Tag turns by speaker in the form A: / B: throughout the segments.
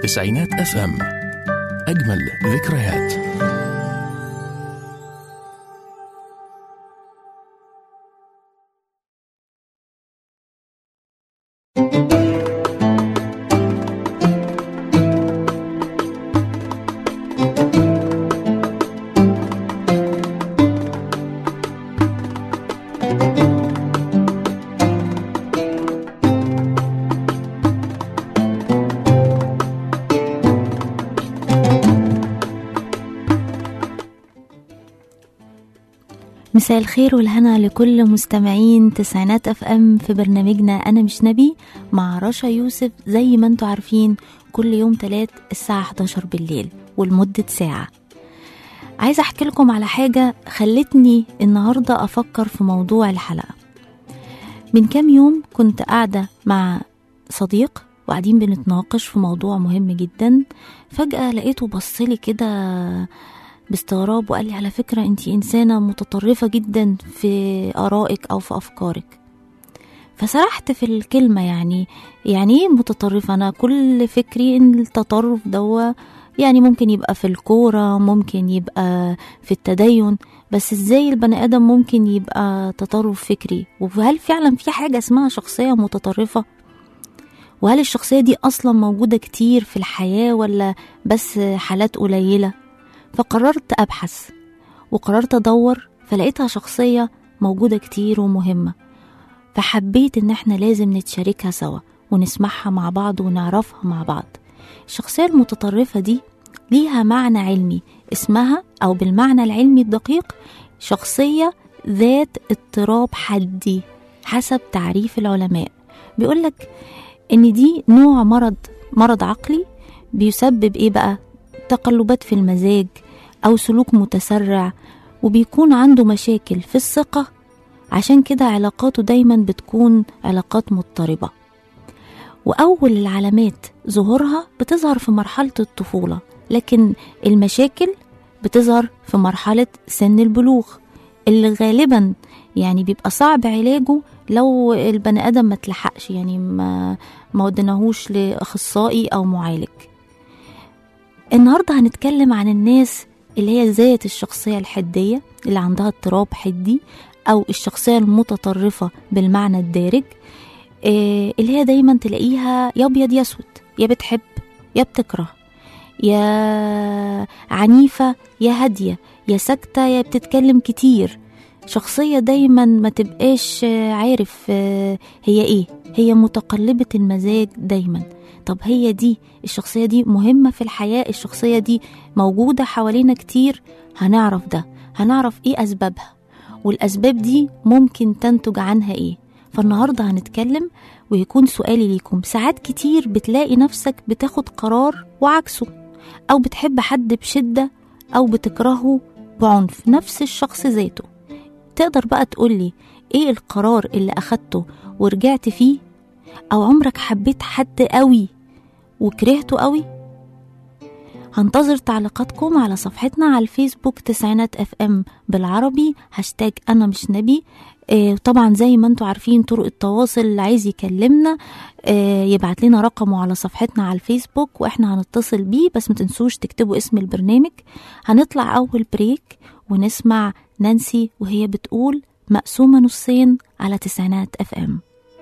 A: تسعينات اف ام. أجمل ذكريات.
B: مساء الخير والهنا لكل مستمعين تسعينات اف ام في برنامجنا أنا مش نبي مع رشا يوسف. زي ما انتوا عارفين كل يوم تلات الساعة 11 بالليل ولمدة ساعة. عايزة احكي لكم على حاجة خلتني النهاردة افكر في موضوع الحلقة. من كام يوم كنت قاعدة مع صديق وقاعدين بنتناقش في موضوع مهم جدا. فجأة لقيته بصلي كده باستغراب وقال لي على فكرة انتي إنسانة متطرفة جدا في آرائك أو في أفكارك. فسرحت في الكلمة، يعني ايه متطرفة؟ أنا كل فكري إن التطرف دوا يعني ممكن يبقى في الكورة، ممكن يبقى في التدين، بس ازاي البني آدم ممكن يبقى تطرف فكري؟ وهل فعلا في حاجة اسمها شخصية متطرفة؟ وهل الشخصية دي أصلا موجودة كتير في الحياة ولا بس حالات قليلة؟ فقررت أبحث وقررت أدور، فلقيتها شخصية موجودة كتير ومهمة. فحبيت إن احنا لازم نتشاركها سوا ونسمعها مع بعض ونعرفها مع بعض. الشخصية المتطرفة دي ليها معنى علمي اسمها، أو بالمعنى العلمي الدقيق، شخصية ذات اضطراب حدي حسب تعريف العلماء. بيقولك إن دي نوع مرض عقلي بيسبب إيه بقى؟ تقلبات في المزاج أو سلوك متسرع، وبيكون عنده مشاكل في الثقة. عشان كده علاقاته دايما بتكون علاقات مضطربة. وأول العلامات ظهورها بتظهر في مرحلة الطفولة، لكن المشاكل بتظهر في مرحلة سن البلوغ، اللي غالبا يعني بيبقى صعب علاجه لو البني آدم ما تلحقش، يعني ما ودناهوش لأخصائي أو معالج. النهاردة هنتكلم عن الناس اللي هي ذات الشخصية الحدية، اللي عندها اضطراب حدي، أو الشخصية المتطرفة بالمعنى الدارج، اللي هي دايما تلاقيها يا أبيض يا أسود، يا بتحب يا بتكره، يا عنيفة يا هادية، يا ساكتة يا بتتكلم كتير. شخصية دايما ما تبقاش عارف هي ايه، هي متقلبة المزاج دايما. طب هي دي الشخصية دي مهمة في الحياة؟ الشخصية دي موجودة حوالينا كتير؟ هنعرف ده، هنعرف ايه أسبابها، والأسباب دي ممكن تنتج عنها ايه. فالنهاردة هنتكلم، ويكون سؤالي ليكم: ساعات كتير بتلاقي نفسك بتاخد قرار وعكسه، أو بتحب حد بشدة أو بتكرهه بعنف، نفس الشخص ذاته. تقدر بقى تقولي ايه القرار اللي أخدته ورجعت فيه؟ أو عمرك حبيت حد قوي وكرهته قوي؟ هنتظر تعليقاتكم على صفحتنا على الفيسبوك تسعينات اف ام بالعربي، هاشتاج أنا مش نبي. طبعا زي ما انتوا عارفين طرق التواصل، اللي عايز يكلمنا يبعت لنا رقمه على صفحتنا على الفيسبوك واحنا هنتصل بيه، بس ما تنسوش تكتبوا اسم البرنامج. هنطلع أول بريك ونسمع نانسي وهي بتقول مقسومة نصين على تسعينات اف ام.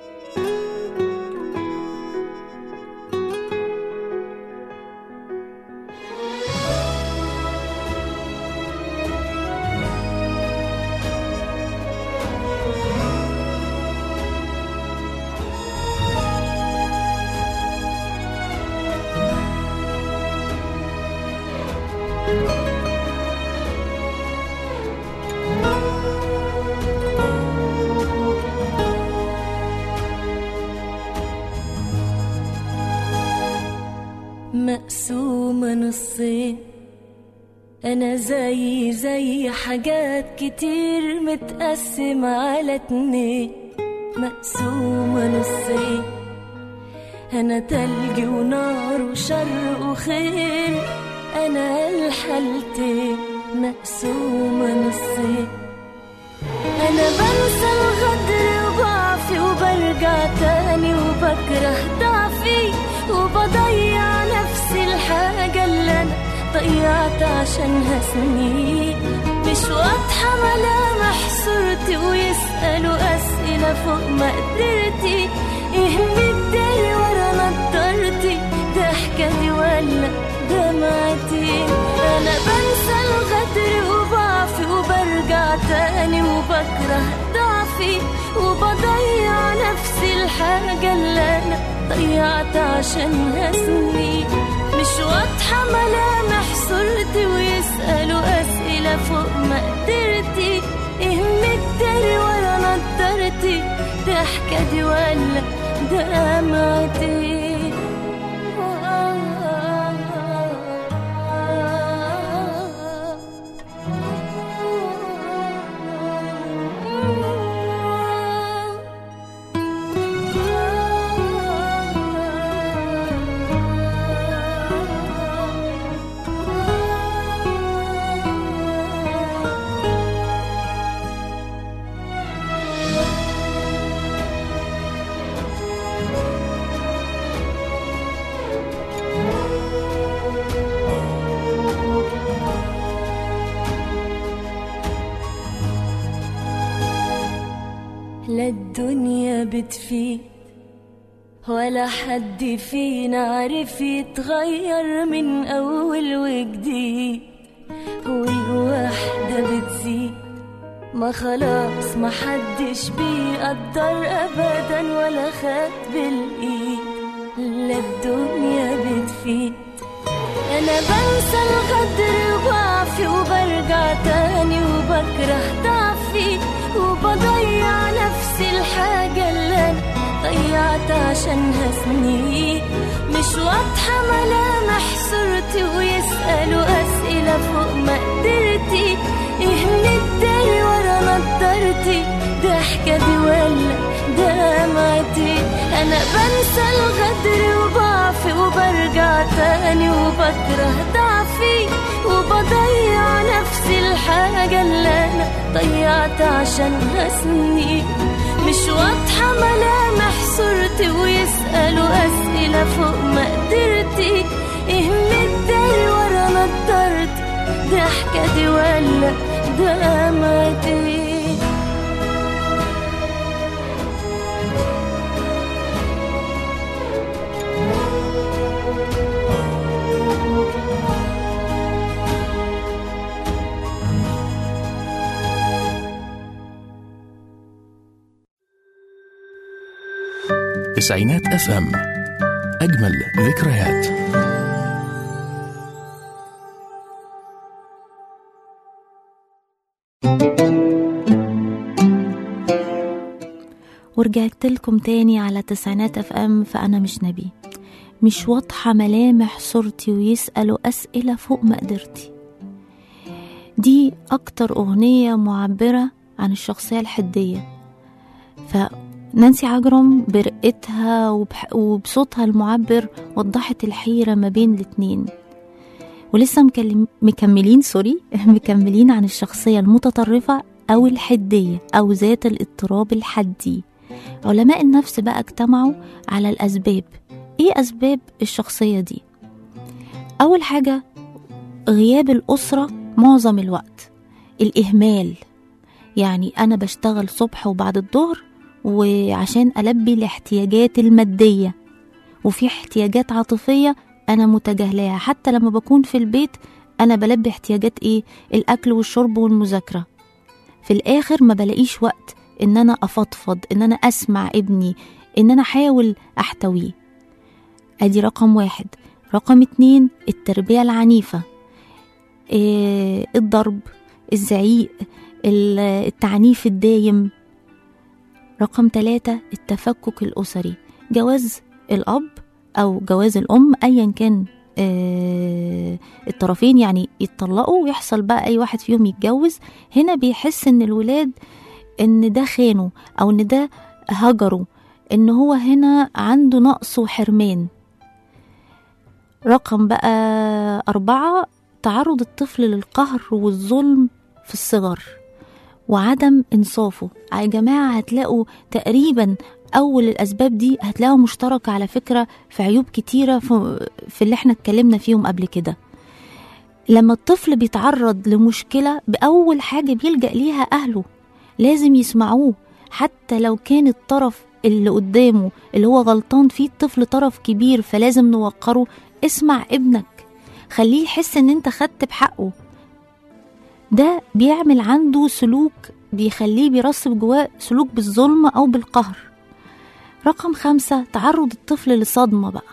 C: مقسومة نصين، أنا زي حاجات كتير متقسمة على 2. مقسومة نصين، أنا تلج ونار وشر وخير، أنا الحالتين. مقسومة نصين، أنا بنسى الغدر وضعفي وبرجع تاني وبكره ضعفي وبضيع نفسي ضيعت عشانها سنين. مش واضحة ملامح صورتي ويسألوا أسئلة فوق مقدرتي. إيه مداري ورا نضارتي؟ ضحكتي ولا دمعتي؟ أنا بنسى الغدر وبعفي وبرجع تاني وبكره ضعفي وبضيع نفسي الحاجة اللي أنا ضيعت عشانها سنين. مش واضحة ملامح صورتي ويسألوا أسئلة فوق مقدرتي. إيه مداري ورا نضارتي؟ ضحكتي ولا دمعتي؟ لا الدنيا بتفيد ولا حد فينا عارف يتغير من أول وجديد، والوحدة بتزيد ما خلاص ما حدش بيقدر أبدا ولا خد بالإيد. لا الدنيا بتفيد. أنا بنسى الغدر وبعفي وبرجع تاني وبكره ضعفي وبضيع نفسي الحاجة اللي أنا ضيعت عشانها سنين. مش واضحة ملامح صورتي ويسألوا أسئلة فوق مقدرتي. إيه مداري ورا نضارتي؟ ضحكتي ولا دمعتي؟ أنا بنسى الغدر وبعفي وبرجع تاني وبكره ضعفي وبضيع نفسي الحاجة اللي أنا ضيعت عشانها سنين. مش واضحة ملامح صورتي ويسألوا أسئلة فوق مقدرتي. إيه مداري ورا نضارتي؟ ضحكتي ولا دمعتي؟
A: تسعينات FM، أجمل ذكريات.
B: ورجعت لكم تاني على تسعينات FM. فأنا مش نبي. مش واضحة ملامح صورتي ويسألوا أسئلة فوق مقدرتي. دي أكتر أغنية معبرة عن الشخصية الحدية. فنانسي عجرم برقتها وبصوتها المعبر وضحت الحيرة ما بين الاتنين. ولسه مكملين عن الشخصية المتطرفة أو الحدية أو ذات الاضطراب الحدي. علماء النفس بقى اجتمعوا على الأسباب. إيه أسباب الشخصية دي؟ أول حاجة غياب الأسرة معظم الوقت. الإهمال، يعني أنا بشتغل صبح وبعد الظهر وعشان ألبي الاحتياجات المادية، وفي احتياجات عاطفية أنا متجاهلاها. حتى لما بكون في البيت أنا بلبي احتياجات إيه؟ الأكل والشرب والمذاكرة. في الآخر ما بلاقيش وقت إن أنا أفضفض، إن أنا أسمع ابني، إن أنا أحاول أحتويه. أدي رقم 1. رقم 2 التربية العنيفة، الضرب، الزعيق، التعنيف الدايم. رقم 3 التفكك الأسري، جواز الأب أو جواز الأم أيا كان الطرفين، يعني يتطلقوا ويحصل بقى أي واحد فيهم يتجوز. هنا بيحس إن الولاد إن ده خانه أو إن ده هجره، إن هو هنا عنده نقص وحرمان. رقم بقى 4 تعرض الطفل للقهر والظلم في الصغر وعدم إنصافه. يا جماعة هتلاقوا تقريبا أول الأسباب دي هتلاقوا مشتركة على فكرة في عيوب كتيرة في اللي احنا اتكلمنا فيهم قبل كده. لما الطفل بيتعرض لمشكلة بأول حاجة بيلجأ ليها أهله، لازم يسمعوه حتى لو كان الطرف اللي قدامه اللي هو غلطان فيه الطفل طرف كبير، فلازم نوقره. اسمع ابنك، خليه يحس ان انت خدت بحقه. ده بيعمل عنده سلوك بيخليه بيرسب جواه سلوك بالظلم أو بالقهر. رقم 5، تعرض الطفل لصدمة بقى،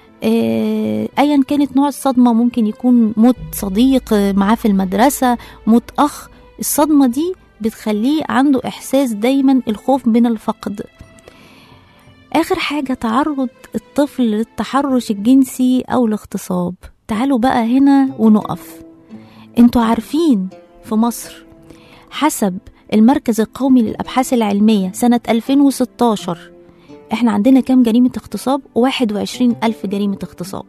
B: أيا كانت نوع الصدمة، ممكن يكون موت صديق معاه في المدرسة، موت أخ. الصدمة دي بتخليه عنده إحساس دايما الخوف من الفقد. آخر حاجة، تعرض الطفل للتحرش الجنسي أو الاغتصاب. تعالوا بقى هنا ونقف. انتوا عارفين في مصر حسب المركز القومي للأبحاث العلمية سنة 2016 احنا عندنا كام جريمة اغتصاب؟ 21,000 جريمة اغتصاب،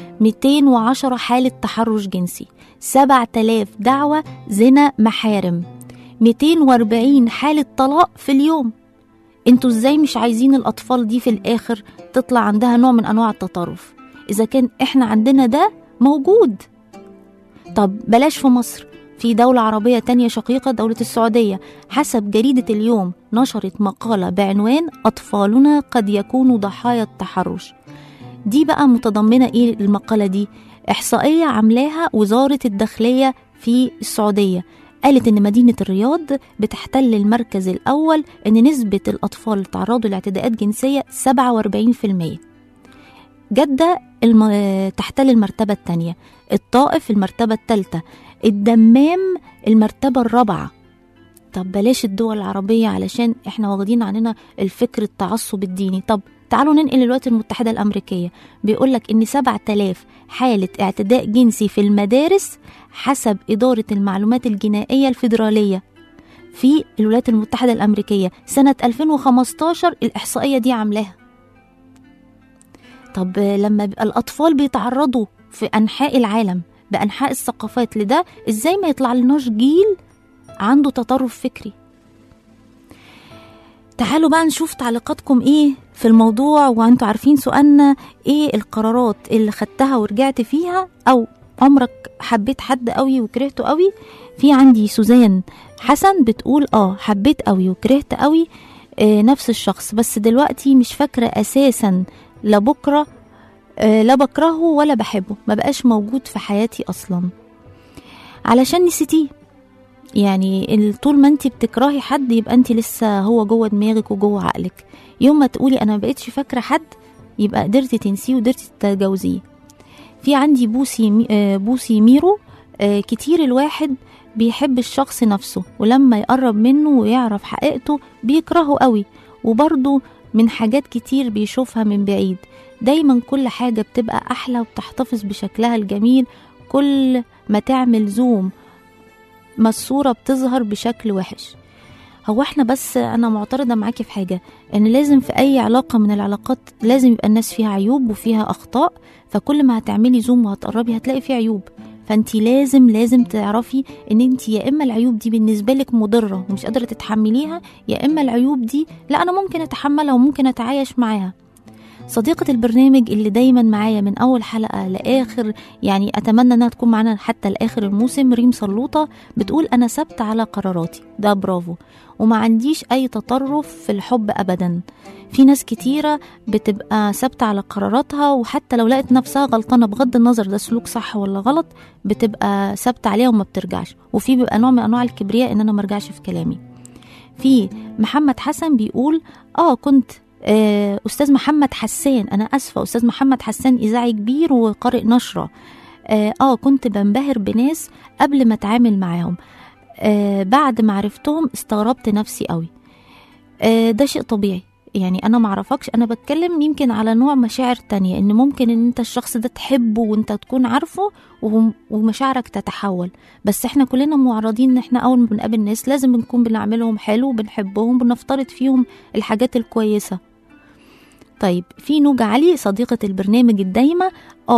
B: 210 حالة تحرش جنسي، 7,000 دعوة زنا محارم، 240 حالة طلاق في اليوم. انتوا ازاي مش عايزين الأطفال دي في الآخر تطلع عندها نوع من أنواع التطرف إذا كان احنا عندنا ده موجود؟ طب بلاش في مصر، في دولة عربية تانية شقيقة، دولة السعودية، حسب جريدة اليوم نشرت مقالة بعنوان أطفالنا قد يكونوا ضحايا التحرش. دي بقى متضمنة إيه المقالة دي؟ إحصائية عملاها وزارة الداخلية في السعودية، قالت إن مدينة الرياض بتحتل المركز الأول، إن نسبة الأطفال اللي تعرضوا لاعتداءات جنسية 47%. جدة تحتل المرتبة الثانية، الطائف المرتبة الثالثة، الدمام المرتبة الرابعة. طب بلاش الدول العربية علشان احنا واخدين عننا الفكر التعصب الديني. طب تعالوا ننقل الولايات المتحدة الأمريكية، بيقولك إن 7,000 حالة اعتداء جنسي في المدارس حسب إدارة المعلومات الجنائية الفيدرالية في الولايات المتحدة الأمريكية سنة 2015. الإحصائية دي عاملاها. طب لما بيبقى الأطفال بيتعرضوا في أنحاء العالم بأنحاء الثقافات لده، إزاي ما يطلع لناش جيل عنده تطرف فكري؟ تعالوا بقى نشوف تعليقاتكم إيه في الموضوع، وأنتوا عارفين سؤالنا إيه القرارات اللي خدتها ورجعت فيها، أو عمرك حبيت حد قوي وكرهته قوي؟ في عندي سوزان حسن بتقول حبيت قوي وكرهت قوي نفس الشخص، بس دلوقتي مش فاكرة أساسا، لا بكرة لا بكرهه ولا بحبه، ما بقاش موجود في حياتي أصلا علشان نسيتيه. يعني طول ما انت بتكرهي حد يبقى انت لسه هو جوه دماغك وجوه عقلك. يوم ما تقولي انا ما بقتش فاكرة حد يبقى قدرتي تنسيه وقدرتي تتجاوزيه. في عندي بوسي ميرو، كتير الواحد بيحب الشخص نفسه ولما يقرب منه ويعرف حقيقته بيكرهه قوي، وبرضه من حاجات كتير بيشوفها من بعيد. دايما كل حاجة بتبقى أحلى وبتحتفظ بشكلها الجميل، كل ما تعمل زوم ما الصورة بتظهر بشكل وحش. هو احنا بس أنا معترضة معاكي في حاجة، إن لازم في أي علاقة من العلاقات لازم يبقى الناس فيها عيوب وفيها أخطاء، فكل ما هتعملي زوم وهتقربي هتلاقي فيها عيوب، فانتي لازم تعرفي ان انتي يا اما العيوب دي بالنسبه لك مضره ومش قادره تتحمليها، يا اما العيوب دي لا انا ممكن اتحملها وممكن اتعايش معاها. صديقة البرنامج اللي دايما معايا من اول حلقه لاخر، يعني اتمنى انها تكون معانا حتى لاخر الموسم، ريم صلوطه، بتقول انا ثابته على قراراتي، ده برافو، وما عنديش اي تطرف في الحب ابدا. في ناس كتيرة بتبقى ثابتة على قراراتها، وحتى لو لقت نفسها غلطانة بغض النظر ده سلوك صح ولا غلط بتبقى ثابتة عليها وما بترجعش، وفي بيبقى نوع من انواع الكبرياء ان انا مرجعش في كلامي. في محمد حسن بيقول كنت أستاذ محمد حسان، أنا أسفة، أستاذ محمد حسان إذاعي كبير وقارئ نشرة. كنت بنبهر بناس قبل ما أتعامل معاهم، بعد ما عرفتهم استغربت نفسي قوي. ده شيء طبيعي، يعني أنا معرفكش، أنا بتكلم يمكن على نوع مشاعر تانية، إن ممكن إن أنت الشخص ده تحبه وأنت تكون عارفه ومشاعرك تتحول، بس إحنا كلنا معرضين إن إحنا أول ما بنقابل ناس لازم بنكون بنعملهم حلو وبنحبهم بنفترض فيهم الحاجات الكويسة. طيب في نوجة علي صديقة البرنامج الدايمة،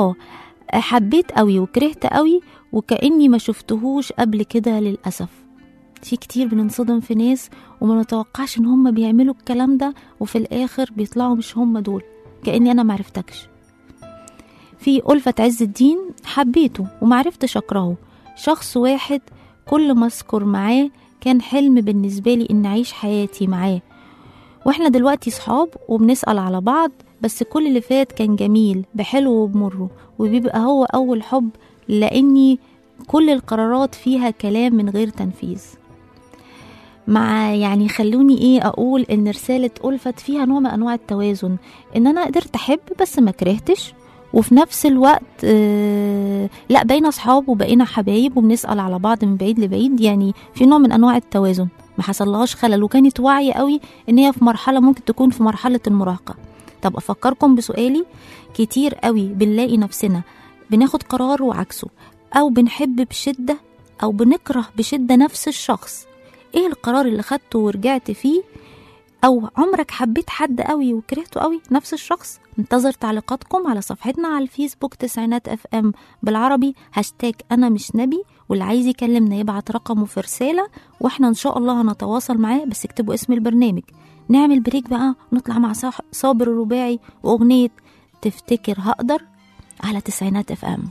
B: حبيت قوي وكرهت قوي وكأني ما شفتهوش قبل كده للأسف. في كتير بننصدم في ناس وما نتوقعش ان هم بيعملوا الكلام ده، وفي الاخر بيطلعوا مش هم دول، كأني انا معرفتكش. في ألفت عز الدين حبيته ومعرفتش أكرهه، شخص واحد كل ما أذكر معاه كان حلم بالنسبة لي إن أعيش حياتي معاه، وإحنا دلوقتي صحاب وبنسأل على بعض، بس كل اللي فات كان جميل بحلو وبمره، وبيبقى هو أول حب لأني كل القرارات فيها كلام من غير تنفيذ. مع يعني خلوني أقول إن رسالة ألفت فيها نوع من أنواع التوازن، إن أنا قدرت أحب بس ما كرهتش، وفي نفس الوقت لا بقينا أصحاب وبقينا حبايب وبنسأل على بعض من بعيد لبعيد، يعني في نوع من أنواع التوازن ما حصلهاش خلل، وكانت واعية قوي إن هي في مرحلة ممكن تكون في مرحلة المراهقة. طب أفكركم بسؤالي، كتير قوي بنلاقي نفسنا بناخد قرار وعكسه، أو بنحب بشدة أو بنكره بشدة نفس الشخص. إيه القرار اللي خدته ورجعت فيه؟ أو عمرك حبيت حد قوي وكرهته قوي نفس الشخص؟ انتظر تعليقاتكم على صفحتنا على الفيسبوك تسعينات FM بالعربي، هاشتاج أنا مش نبي، واللي عايز يكلمنا يبعت رقمه في رسالة واحنا ان شاء الله هنتواصل معاه، بس اكتبوا اسم البرنامج. نعمل بريك بقى نطلع مع صابر الرباعي واغنية تفتكر هقدر على تسعينات FM.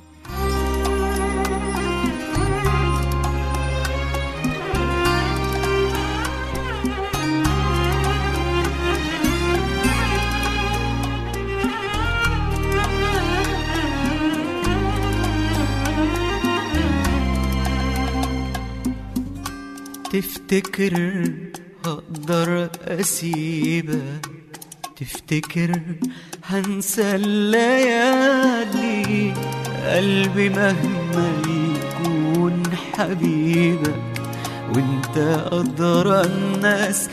D: تفتكر هقدر أسيبك، تفتكر هنسى الليالي، قلبي مهما يكون حبيبك وانت أدرى الناس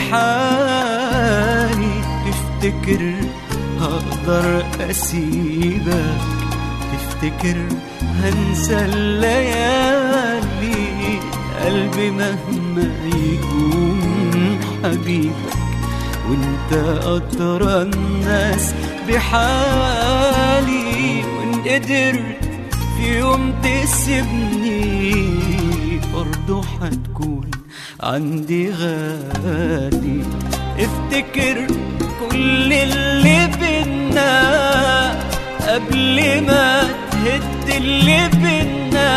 D: بحالي. تفتكر هقدر أسيبك، تفتكر هنسى الليالي، قلبي مهما يكون حبيبك وانت أدرى الناس بحالي. وان قدرت في يوم تسيبني برضو حتكون عندي غالي. افتكر كل اللي بينا قبل ما تهد اللي بينا،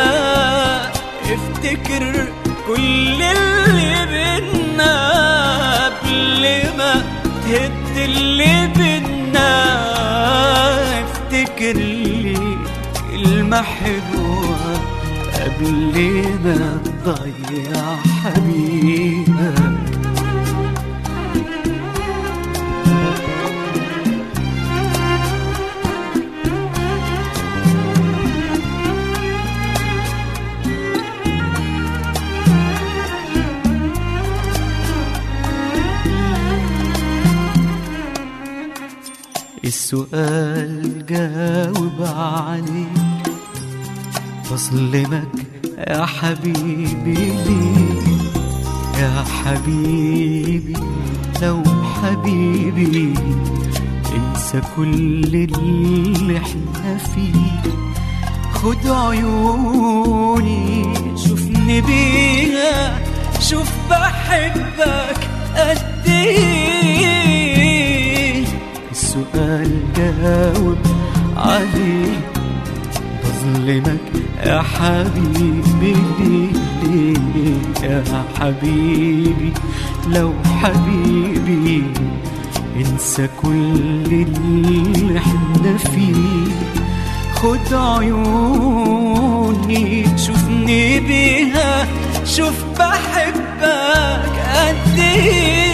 D: افتكر كل اللي بينا قبل ما تهد اللي بينا. افتكر لي كلمة حلوة قبل ما تضيع حبيبك. السؤال جاوب عليه، بظلمك يا حبيبي ليه يا حبيبي؟ لو حبيبي انسى كل اللي احنا فيه، خد عيوني شوفني بيها، شوف بحبك قد ايه. السؤال جاوب عليه، بظلمك يا حبيبي ليه يا حبيبي؟ لو حبيبي انسى كل اللي احنا فيه، خد عيوني شوفني بيها، شوف بحبك قد ايه.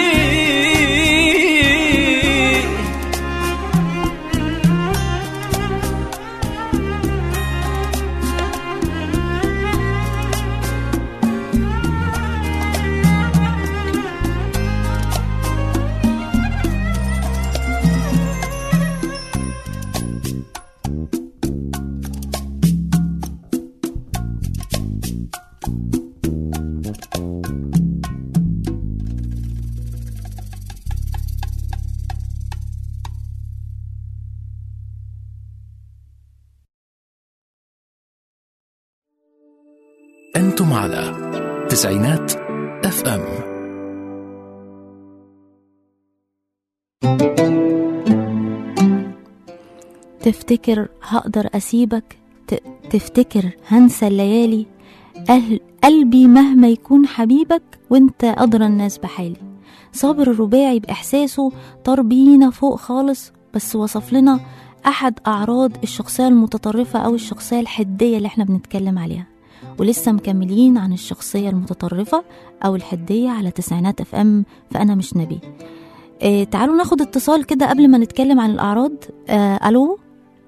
A: أنتم على تسعينات FM.
B: تفتكر هقدر أسيبك، تفتكر هنسى الليالي، قلبي مهما يكون حبيبك وانت أدرى الناس بحالي. صابر الرباعي بإحساسه طار بينا فوق خالص، بس وصف لنا أحد أعراض الشخصية المتطرفة أو الشخصية الحدية اللي احنا بنتكلم عليها. ولسه مكملين عن الشخصية المتطرفة أو الحدية على تسعينات FM فأنا مش نبي. تعالوا ناخد اتصال كده قبل ما نتكلم عن الأعراض. ألو.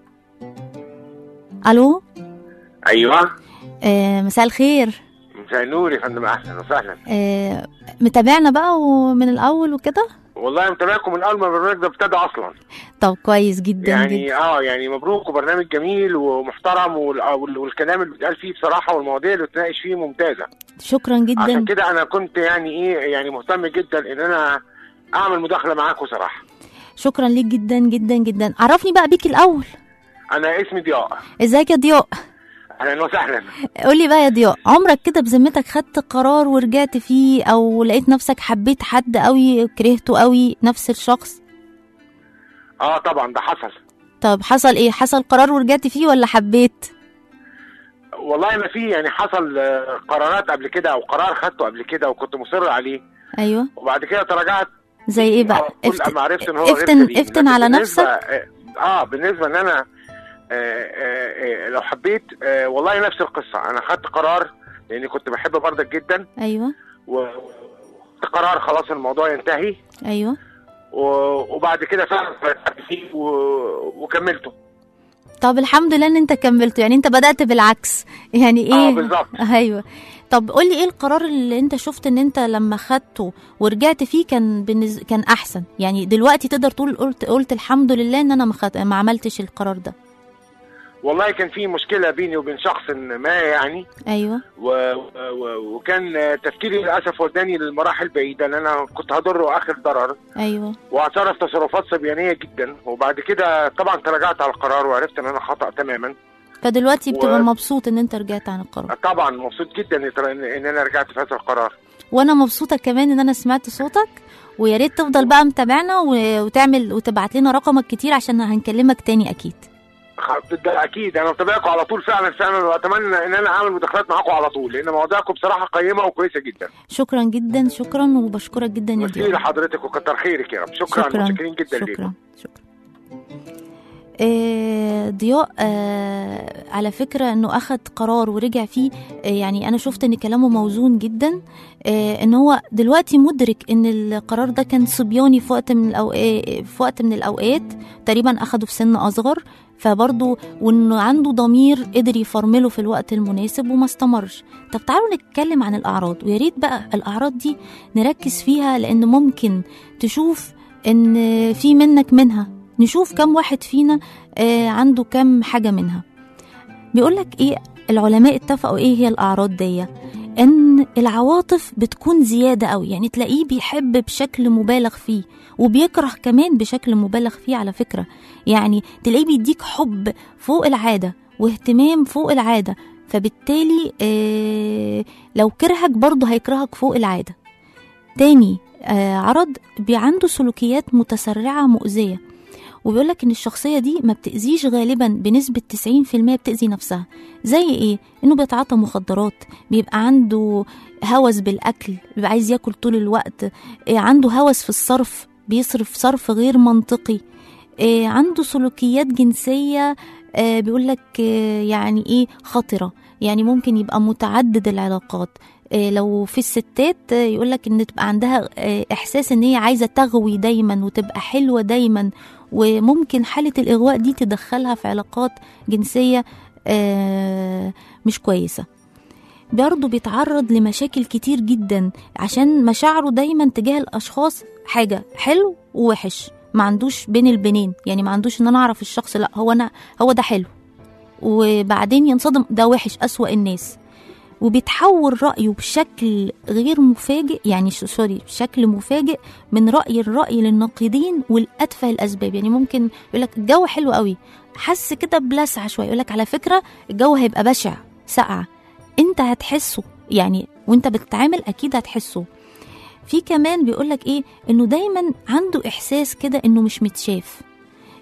B: ألو.
E: ايوه.
B: مساء الخير.
E: مساء النور يا فندم، اهلا وسهلا.
B: متابعنا بقى ومن الأول وكده؟
E: والله متابعكم من اول ما البرنامج ده ابتدى اصلا.
B: طب كويس جدا
E: يعني
B: جدا.
E: يعني مبروك، وبرنامج جميل ومحترم، والكلام اللي بيتقال فيه بصراحه والمواضيع اللي بتناقش فيه ممتازه.
B: شكرا جدا.
E: عشان كده انا كنت يعني مهتم جدا ان انا اعمل مداخله معاكم صراحه.
B: شكرا ليك جدا جدا جدا. عرفني بقى بيك الأول.
E: انا اسمي ضياء.
B: ازيك يا ضياء؟
E: اهلا وسهلا.
B: قولي بقى يا ضياء، عمرك كده بذمتك خدت قرار ورجعت فيه، او لقيت نفسك حبيت حد قوي كرهته قوي نفس الشخص؟
E: طبعا ده حصل.
B: طب حصل ايه؟ حصل قرار ورجعت فيه ولا حبيت؟
E: والله ما في، يعني حصل قرارات قبل كده او قرار خدته قبل كده وكنت مصر عليه.
B: ايوه.
E: وبعد كده تراجعت.
B: زي ايه بقى؟
E: ما عرفت ان هو
B: افتن على نفسك.
E: بالنسبه ان انا لو حبيت والله نفس القصه. انا خدت قرار لاني كنت بحب بردك جدا.
B: ايوه.
E: قرار خلاص الموضوع ينتهي.
B: ايوه.
E: وبعد كده فعلا فيه وكملته.
B: طب الحمد لله ان انت كملته، يعني انت بدأت بالعكس يعني ايه؟
E: بالظبط.
B: ايوه. طب قولي ايه القرار اللي انت شفت ان انت لما خدته ورجعت فيه كان احسن؟ يعني دلوقتي تقدر تقول قلت الحمد لله ان انا ما عملتش القرار ده.
E: والله كان في مشكلة بيني وبين شخص ما يعني.
B: ايوه.
E: وكان تفكيري للاسف وداني للمراحل بعيدة، ان انا كنت هضره اخر ضرر.
B: ايوه.
E: واعترف تصرفات صبيانية جدا، وبعد كده طبعا تراجعت على القرار وعرفت ان انا خطأ تماما.
B: فدلوقتي بتبقى مبسوط ان انت رجعت عن القرار؟
E: طبعا مبسوط جدا ان انا رجعت في هذا القرار.
B: وانا مبسوطة كمان ان انا سمعت صوتك، ويا ريت تفضل بقى متابعنا وتعمل وتبعت لنا رقمك كتير عشان هنكلمك تاني اكيد.
E: ده اكيد، انا متابعكم على طول فعلا، واتمنى ان انا اعمل مداخلات معاكم على طول، لان مواضيعكم بصراحه قيمه وكويسه جدا.
B: شكرا جدا، شكرا، وبشكرك جدا يا ضياء.
E: ميرسي لحضرتك وكتر خيرك يا رب. شكرا. متشكرين جدا ليكم.
B: شكرا. ضياء على فكرة انه اخذ قرار ورجع فيه. يعني انا شفت ان كلامه موزون جدا. ان هو دلوقتي مدرك ان القرار ده كان صبياني في وقت من الاوقات تقريبا اخده في سن اصغر، فبرضه وانه عنده ضمير قدر يفرمله في الوقت المناسب وما استمرش. طب تعالوا نتكلم عن الاعراض، ويا ريت بقى الاعراض دي نركز فيها، لان ممكن تشوف ان في منها نشوف كم واحد فينا عنده كم حاجة منها. بيقولك ايه العلماء اتفقوا ايه هي الأعراض دي؟ ان العواطف بتكون زيادة قوي، يعني تلاقيه بيحب بشكل مبالغ فيه وبيكره كمان بشكل مبالغ فيه على فكرة. يعني تلاقيه بيديك حب فوق العادة واهتمام فوق العادة، فبالتالي لو كرهك برضه هيكرهك فوق العادة. تاني عرض عنده سلوكيات متسرعة مؤذية، وبيقولك ان الشخصية دي ما بتأذيش غالبا بنسبة 90% بتأذي نفسها. زي ايه؟ انه بيتعاطى مخدرات، بيبقى عنده هوس بالأكل، بيبقى عايز ياكل طول الوقت، عنده هوس في الصرف، بيصرف صرف غير منطقي، عنده سلوكيات جنسية بيقولك يعني ايه خطرة، يعني ممكن يبقى متعدد العلاقات. لو في الستات يقولك ان تبقى عندها احساس ان هي عايزة تغوي دايما وتبقى حلوة دايما، وممكن حالة الإغواء دي تدخلها في علاقات جنسية مش كويسة. برضه بيتعرض لمشاكل كتير جدا عشان مشاعره دايما تجاه الأشخاص حاجة حلو ووحش، ما عندوش بين البنين، يعني ما عندوش ان انا اعرف الشخص لا هو ده حلو وبعدين ينصدم ده وحش أسوأ الناس. وبيتحول رأيه بشكل غير مفاجئ، يعني بشكل مفاجئ من الرأي للناقدين والأتفه الأسباب. يعني ممكن يقولك الجو حلو قوي، حس كده بلسعة شوية، يقولك على فكرة الجو هيبقى بشع سقع، انت هتحسه يعني وانت بتتعامل اكيد هتحسه. في كمان بيقولك ايه، انه دايما عنده احساس كده انه مش متشاف،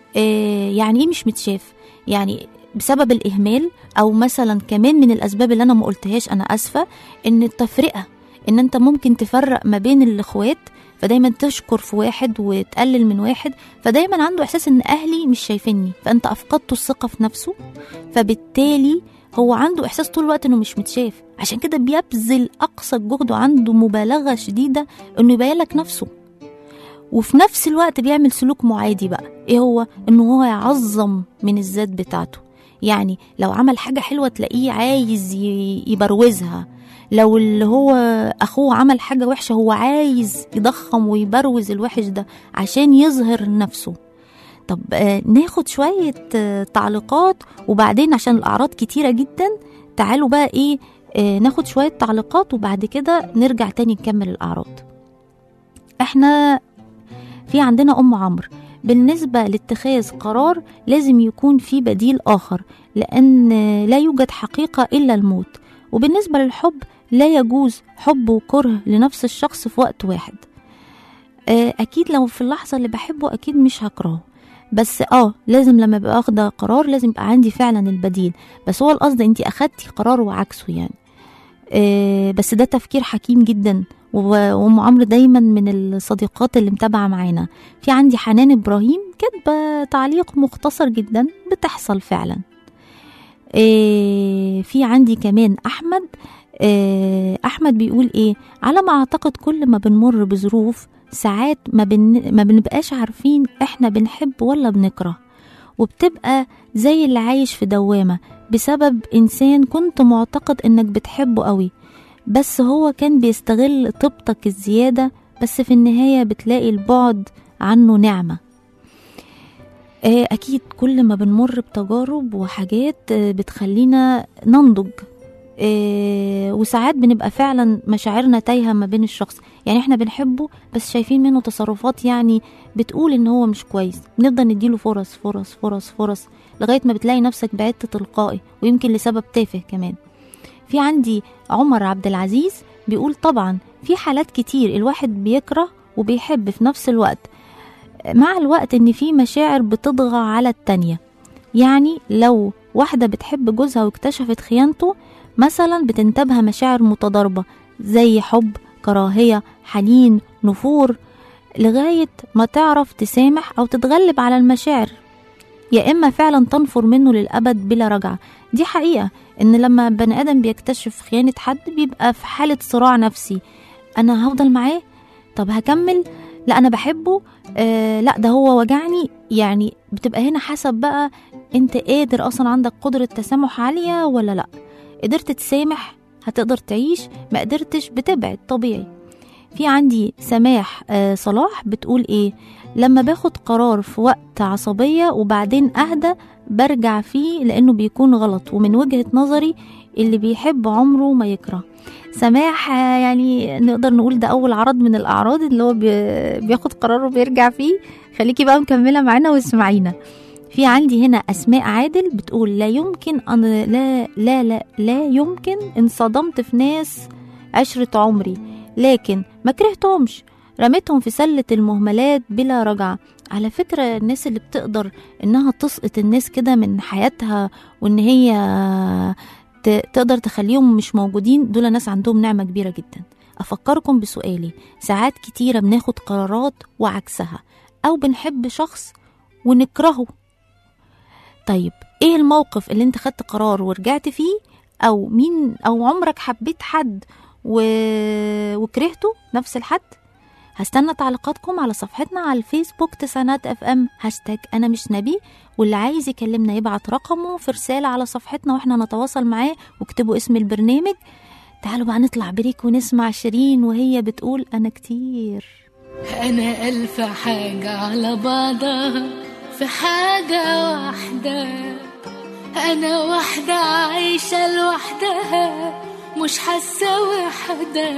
B: يعني ايه مش متشاف؟ يعني بسبب الإهمال، أو مثلا كمان من الأسباب اللي أنا ما قلتهاش، أنا أسفة، إن التفرقة، إن أنت ممكن تفرق ما بين الإخوات، فدايما تشكر في واحد وتقلل من واحد، فدايما عنده إحساس إن أهلي مش شايفيني، فأنت أفقدته الثقة في نفسه، فبالتالي هو عنده إحساس طول الوقت إنه مش متشاف، عشان كده بيبذل أقصى الجهد وعنده مبالغة شديدة إنه يبين لك نفسه، وفي نفس الوقت بيعمل سلوك معادي بقى. إيه هو؟ إنه هو يعظم من الذات بتاعته. يعني لو عمل حاجة حلوة تلاقيه عايز يبروزها، لو اللي هو أخوه عمل حاجة وحشة هو عايز يضخم ويبروز الوحش ده عشان يظهر نفسه. طب ناخد شوية تعليقات وبعدين عشان الأعراض كتيرة جدا، تعالوا بقى إيه ناخد شوية تعليقات وبعد كده نرجع تاني نكمل الأعراض. احنا في عندنا أم عمرو، بالنسبة لاتخاذ قرار لازم يكون في بديل آخر، لأن لا يوجد حقيقة إلا الموت. وبالنسبة للحب لا يجوز حب وكره لنفس الشخص في وقت واحد. أكيد لو في اللحظة اللي بحبه أكيد مش هكرهه، بس لازم لما بقى أخد قرار لازم يبقى عندي فعلا البديل. بس هو القصد انتي أخدتي قرار وعكسه يعني. بس ده تفكير حكيم جدا، وأم عمرو دايما من الصديقات اللي متابعة معانا. في عندي حنان إبراهيم كاتبة تعليق مختصر جدا، بتحصل فعلا. في عندي كمان أحمد بيقول إيه؟ على ما أعتقد كل ما بنمر بظروف ساعات ما بنبقاش عارفين إحنا بنحب ولا بنكره، وبتبقى زي اللي عايش في دوامة بسبب إنسان كنت معتقد إنك بتحبه قوي، بس هو كان بيستغل طيبتك الزيادة، بس في النهاية بتلاقي البعد عنه نعمة. أكيد كل ما بنمر بتجارب وحاجات بتخلينا ننضج، وساعات بنبقى فعلا مشاعرنا تايهة ما بين الشخص، يعني احنا بنحبه بس شايفين منه تصرفات يعني بتقول ان هو مش كويس، بنفضل نديله فرص فرص فرص فرص لغاية ما بتلاقي نفسك بعدت تلقائي، ويمكن لسبب تافه كمان. في عندي عمر عبد العزيز بيقول طبعا في حالات كتير الواحد بيكره وبيحب في نفس الوقت، مع الوقت ان في مشاعر بتضغى على التانية. يعني لو واحدة بتحب جوزها واكتشفت خيانته مثلا بتنتابها مشاعر متضاربة زي حب، كراهية، حنين، نفور، لغاية ما تعرف تسامح أو تتغلب على المشاعر، يا إما فعلا تنفر منه للأبد بلا رجعة. دي حقيقة إن لما بني آدم بيكتشف خيانة حد بيبقى في حالة صراع نفسي، أنا هفضل معاه؟ طب هكمل؟ لا أنا بحبه، لا ده هو وجعني. يعني بتبقى هنا حسب بقى أنت قادر أصلا، عندك قدرة تسامح عالية ولا لا. قدرت تسامح هتقدر تعيش، ما قدرتش بتبعد طبيعي. في عندي سماح صلاح بتقول ايه؟ لما باخد قرار في وقت عصبية وبعدين اهدى برجع فيه لانه بيكون غلط، ومن وجهة نظري اللي بيحب عمره ما يكره. سماح يعني نقدر نقول ده اول عرض من الاعراض اللي هو بياخد قرار وبيرجع فيه. خليكي بقى مكملة معانا واسمعينا. في عندي هنا أسماء عادل بتقول لا يمكن لا يمكن إن صدمت في ناس عشرة عمري لكن ما كرهتهمش، رميتهم في سلة المهملات بلا رجعة. على فكرة الناس اللي بتقدر إنها تسقط الناس كده من حياتها وإن هي تقدر تخليهم مش موجودين، دول ناس عندهم نعمة كبيرة جدا. أفكركم بسؤالي، ساعات كتيرة بناخد قرارات وعكسها، أو بنحب شخص ونكرهه. طيب ايه الموقف اللي انت خدت قرار ورجعت فيه، او عمرك حبيت حد وكرهته نفس الحد؟ هستنى تعليقاتكم على صفحتنا على الفيسبوك تسعينات اف ام #انا مش نبي، واللي عايز يكلمنا يبعت رقمه في رسالة على صفحتنا واحنا نتواصل معاه، واكتبوا اسم البرنامج. تعالوا بقى نطلع بريك ونسمع شيرين وهي بتقول انا كتير.
C: أنا ألف حاجة على بعضها في حاجة واحدة، أنا واحدة عايشة لوحدها مش حاسة وحدة،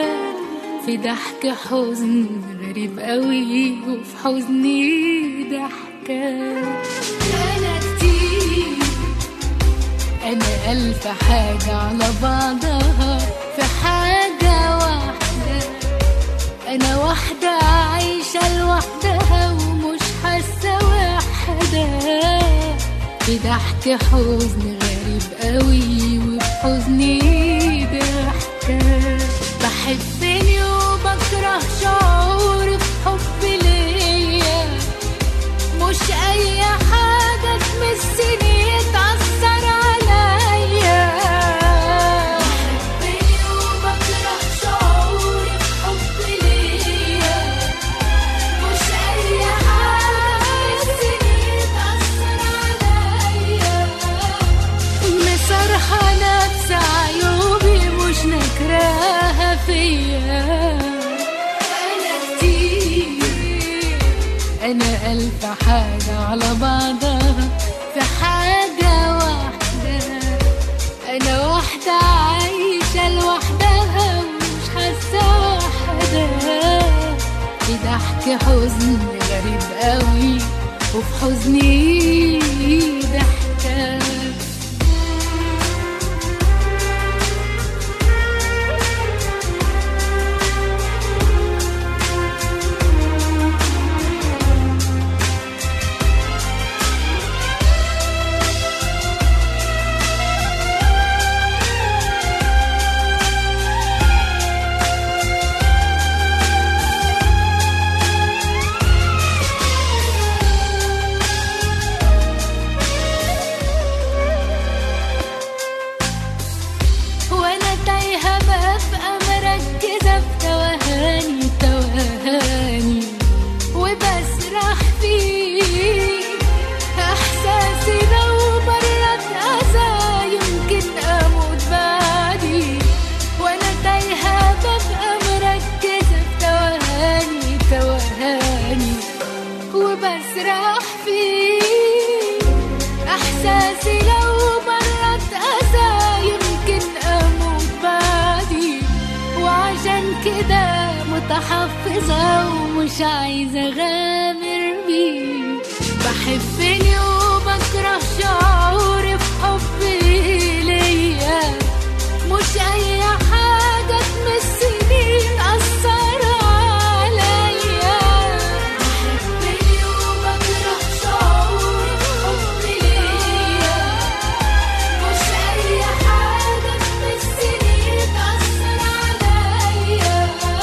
C: في ضحك حزن غريب قوي وفي حزني ضحكة. أنا كتير، أنا ألف حاجة على بعضها في حاجة واحدة، أنا واحدة عايشة لوحدها ومش حاسة وحدة، ضحك حزن غريب قوي وبحزني ضحكة. بحبني وبكره شعور بحب ليا، مش أي حاجة تمسني تأثر عليا. بحبني وبكره شعور بحب ليا، مش أي حاجة تمسني تأثر عليا. مسرحة نفس عيوبي مش نكراها فيا. أنا كتير، أنا ألف حاجة على بعضها في حاجة واحدة. أنا واحدة عايشة لوحدها ومش حاسة وحدها. في ضحك حزن غريب قوي وفي حزني ضحكة. متحفظة ومش عايزة أغامر بيه. بحبني وبكره شعوري بحبي ليا، مش أي حاجة تمسني تأثر عليا. بحبني وبكره شعوري بحبي ليا، مش أي حاجة تمسني تأثر عليا.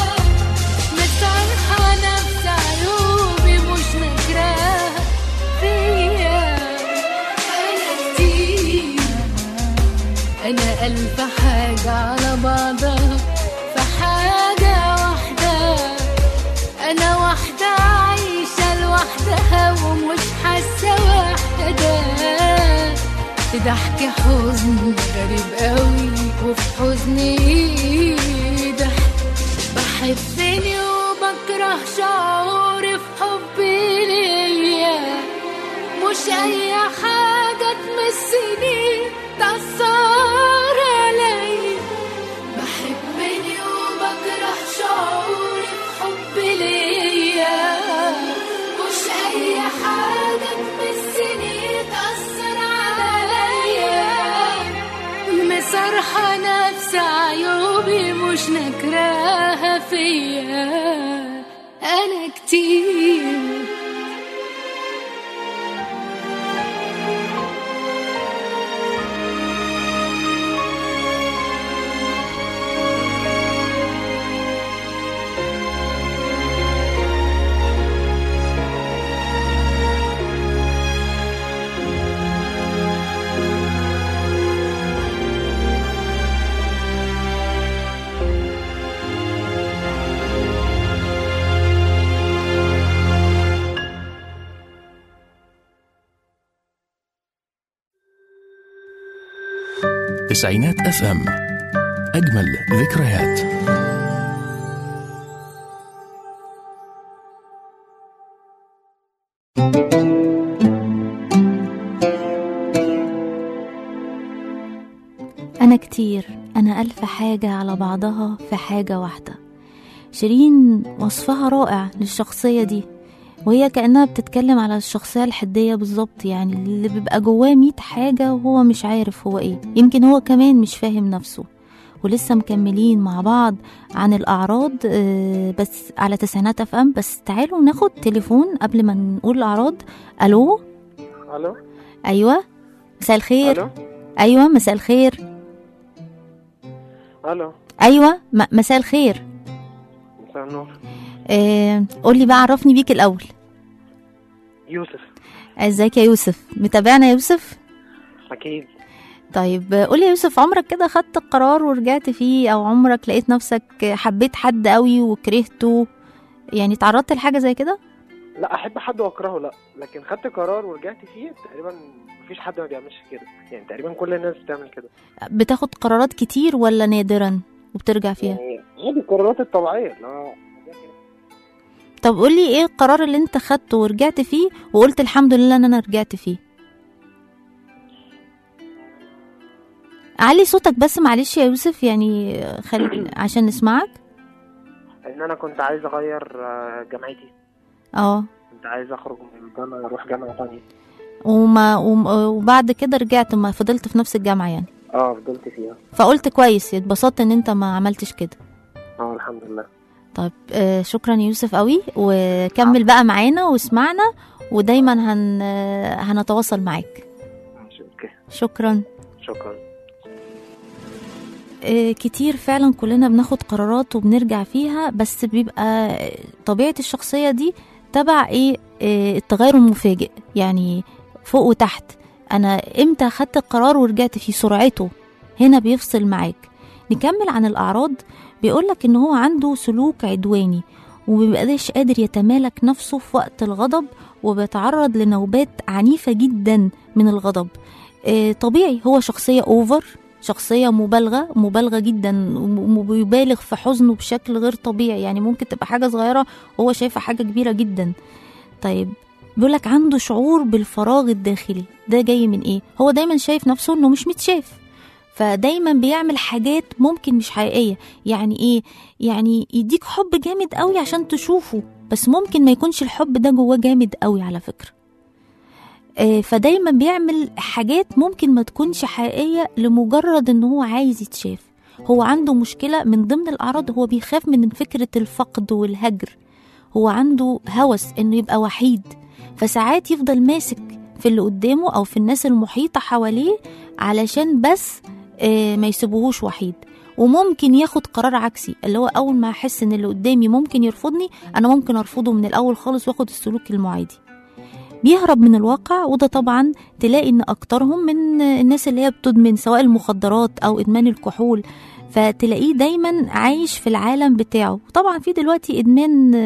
C: مسرحة نفس عيوبي مش نكراها فيا. أنا كتير، أنا ألف حاجة على بعضها في حاجة واحدة. أنا واحدة عايشة لوحدها ومش حاسة وحدة. في ضحك حزن غريب قوي وفي حزني ضحك. بحبني وبكره شعوري في حبي ليا، مش أي حاجة تمسني تأثر علي. بحبني وبكره شعوري بحبي ليا، مش أي حاجة تمسني تأثر عليا. مسرحة نفس عيوبي مش نكراها فيا. أنا كتير.
A: تسعينات اف ام، اجمل ذكريات.
B: أنا كتير، أنا ألف حاجة على بعضها في حاجة واحدة. شيرين وصفها رائع للشخصية دي، وهي كأنها بتتكلم على الشخصية الحدية بالظبط، يعني اللي بيبقى جواه 100 حاجة وهو مش عارف هو ايه، يمكن هو كمان مش فاهم نفسه. ولسه مكملين مع بعض عن الأعراض بس على تسعينات اف ام. بس تعالوا ناخد تليفون قبل ما نقول الأعراض. ألو.
F: الو.
B: أيوة. مساء الخير.
F: الو.
B: ايوه مساء الخير.
F: الو.
B: ايوه مساء الخير.
F: مساء النور.
B: قولي بقى، عرفني بيك الاول.
F: يوسف.
B: ازيك يا يوسف؟ متابعنا يا يوسف؟
F: اكيد.
B: طيب قولي يا يوسف، عمرك كده خدت قرار ورجعت فيه، او عمرك لقيت نفسك حبيت حد قوي وكرهته؟ يعني تعرضت لحاجه زي كده؟
F: لا، احب حد واكرهه لا، لكن خدت قرار ورجعت فيه تقريبا مفيش حد ما بيعملش كده، يعني تقريبا كل الناس بتعمل كده.
B: بتاخد قرارات كتير ولا نادرا وبترجع فيها؟
F: يعني القرارات الطبيعيه لا.
B: طب قولي ايه القرار اللي انت خدته ورجعت فيه وقلت الحمد لله ان انا رجعت فيه؟ علي صوتك بس معلش يا يوسف، يعني خلي عشان نسمعك.
F: ان انا كنت عايز اغير جامعتي.
B: كنت
F: عايز اخرج من الجامعه اروح جامعه تانية.
B: وبعد كده رجعت، ما فضلت في نفس الجامعه يعني؟
F: فضلت فيها.
B: فقلت كويس، اتبسطت ان انت ما عملتش كده.
F: الحمد لله.
B: طيب شكرا يا يوسف قوي، وكمل بقى معانا واسمعنا، ودايما هنتواصل معاك. شكرا. كتير فعلا كلنا بناخد قرارات وبنرجع فيها، بس بيبقى طبيعة الشخصية دي تبع التغير المفاجئ، يعني فوق وتحت. انا امتى خدت القرار ورجعت فيه؟ سرعته هنا بيفصل معاك. نكمل عن الأعراض. بيقولك ان هو عنده سلوك عدواني، ومبيبقاش قادر يتمالك نفسه في وقت الغضب، وبيتعرض لنوبات عنيفة جدا من الغضب. طبيعي، هو شخصية اوفر، شخصية مبالغة جدا، وبيبالغ في حزنه بشكل غير طبيعي، يعني ممكن تبقى حاجة صغيرة هو شايفها حاجة كبيرة جدا. طيب بيقولك عنده شعور بالفراغ الداخلي. ده جاي من ايه؟ هو دايما شايف نفسه انه مش متشاف، فدايما بيعمل حاجات ممكن مش حقيقية. يعني ايه؟ يعني يديك حب جامد قوي عشان تشوفه، بس ممكن ما يكونش الحب ده جواه جامد قوي على فكرة. فدايما بيعمل حاجات ممكن ما تكونش حقيقية لمجرد ان هو عايز يتشاف. هو عنده مشكلة من ضمن الأعراض، هو بيخاف من فكرة الفقد والهجر. هو عنده هوس انه يبقى وحيد، فساعات يفضل ماسك في اللي قدامه او في الناس المحيطة حواليه علشان بس ما يسيبوهوش وحيد. وممكن ياخد قرار عكسي، اللي هو اول ما احس ان اللي قدامي ممكن يرفضني، انا ممكن ارفضه من الاول خالص واخد السلوك المعادي. بيهرب من الواقع، وده طبعا تلاقي ان اكترهم من الناس اللي هي بتدمن سواء المخدرات او ادمان الكحول، فتلاقيه دايما عايش في العالم بتاعه. طبعا في دلوقتي ادمان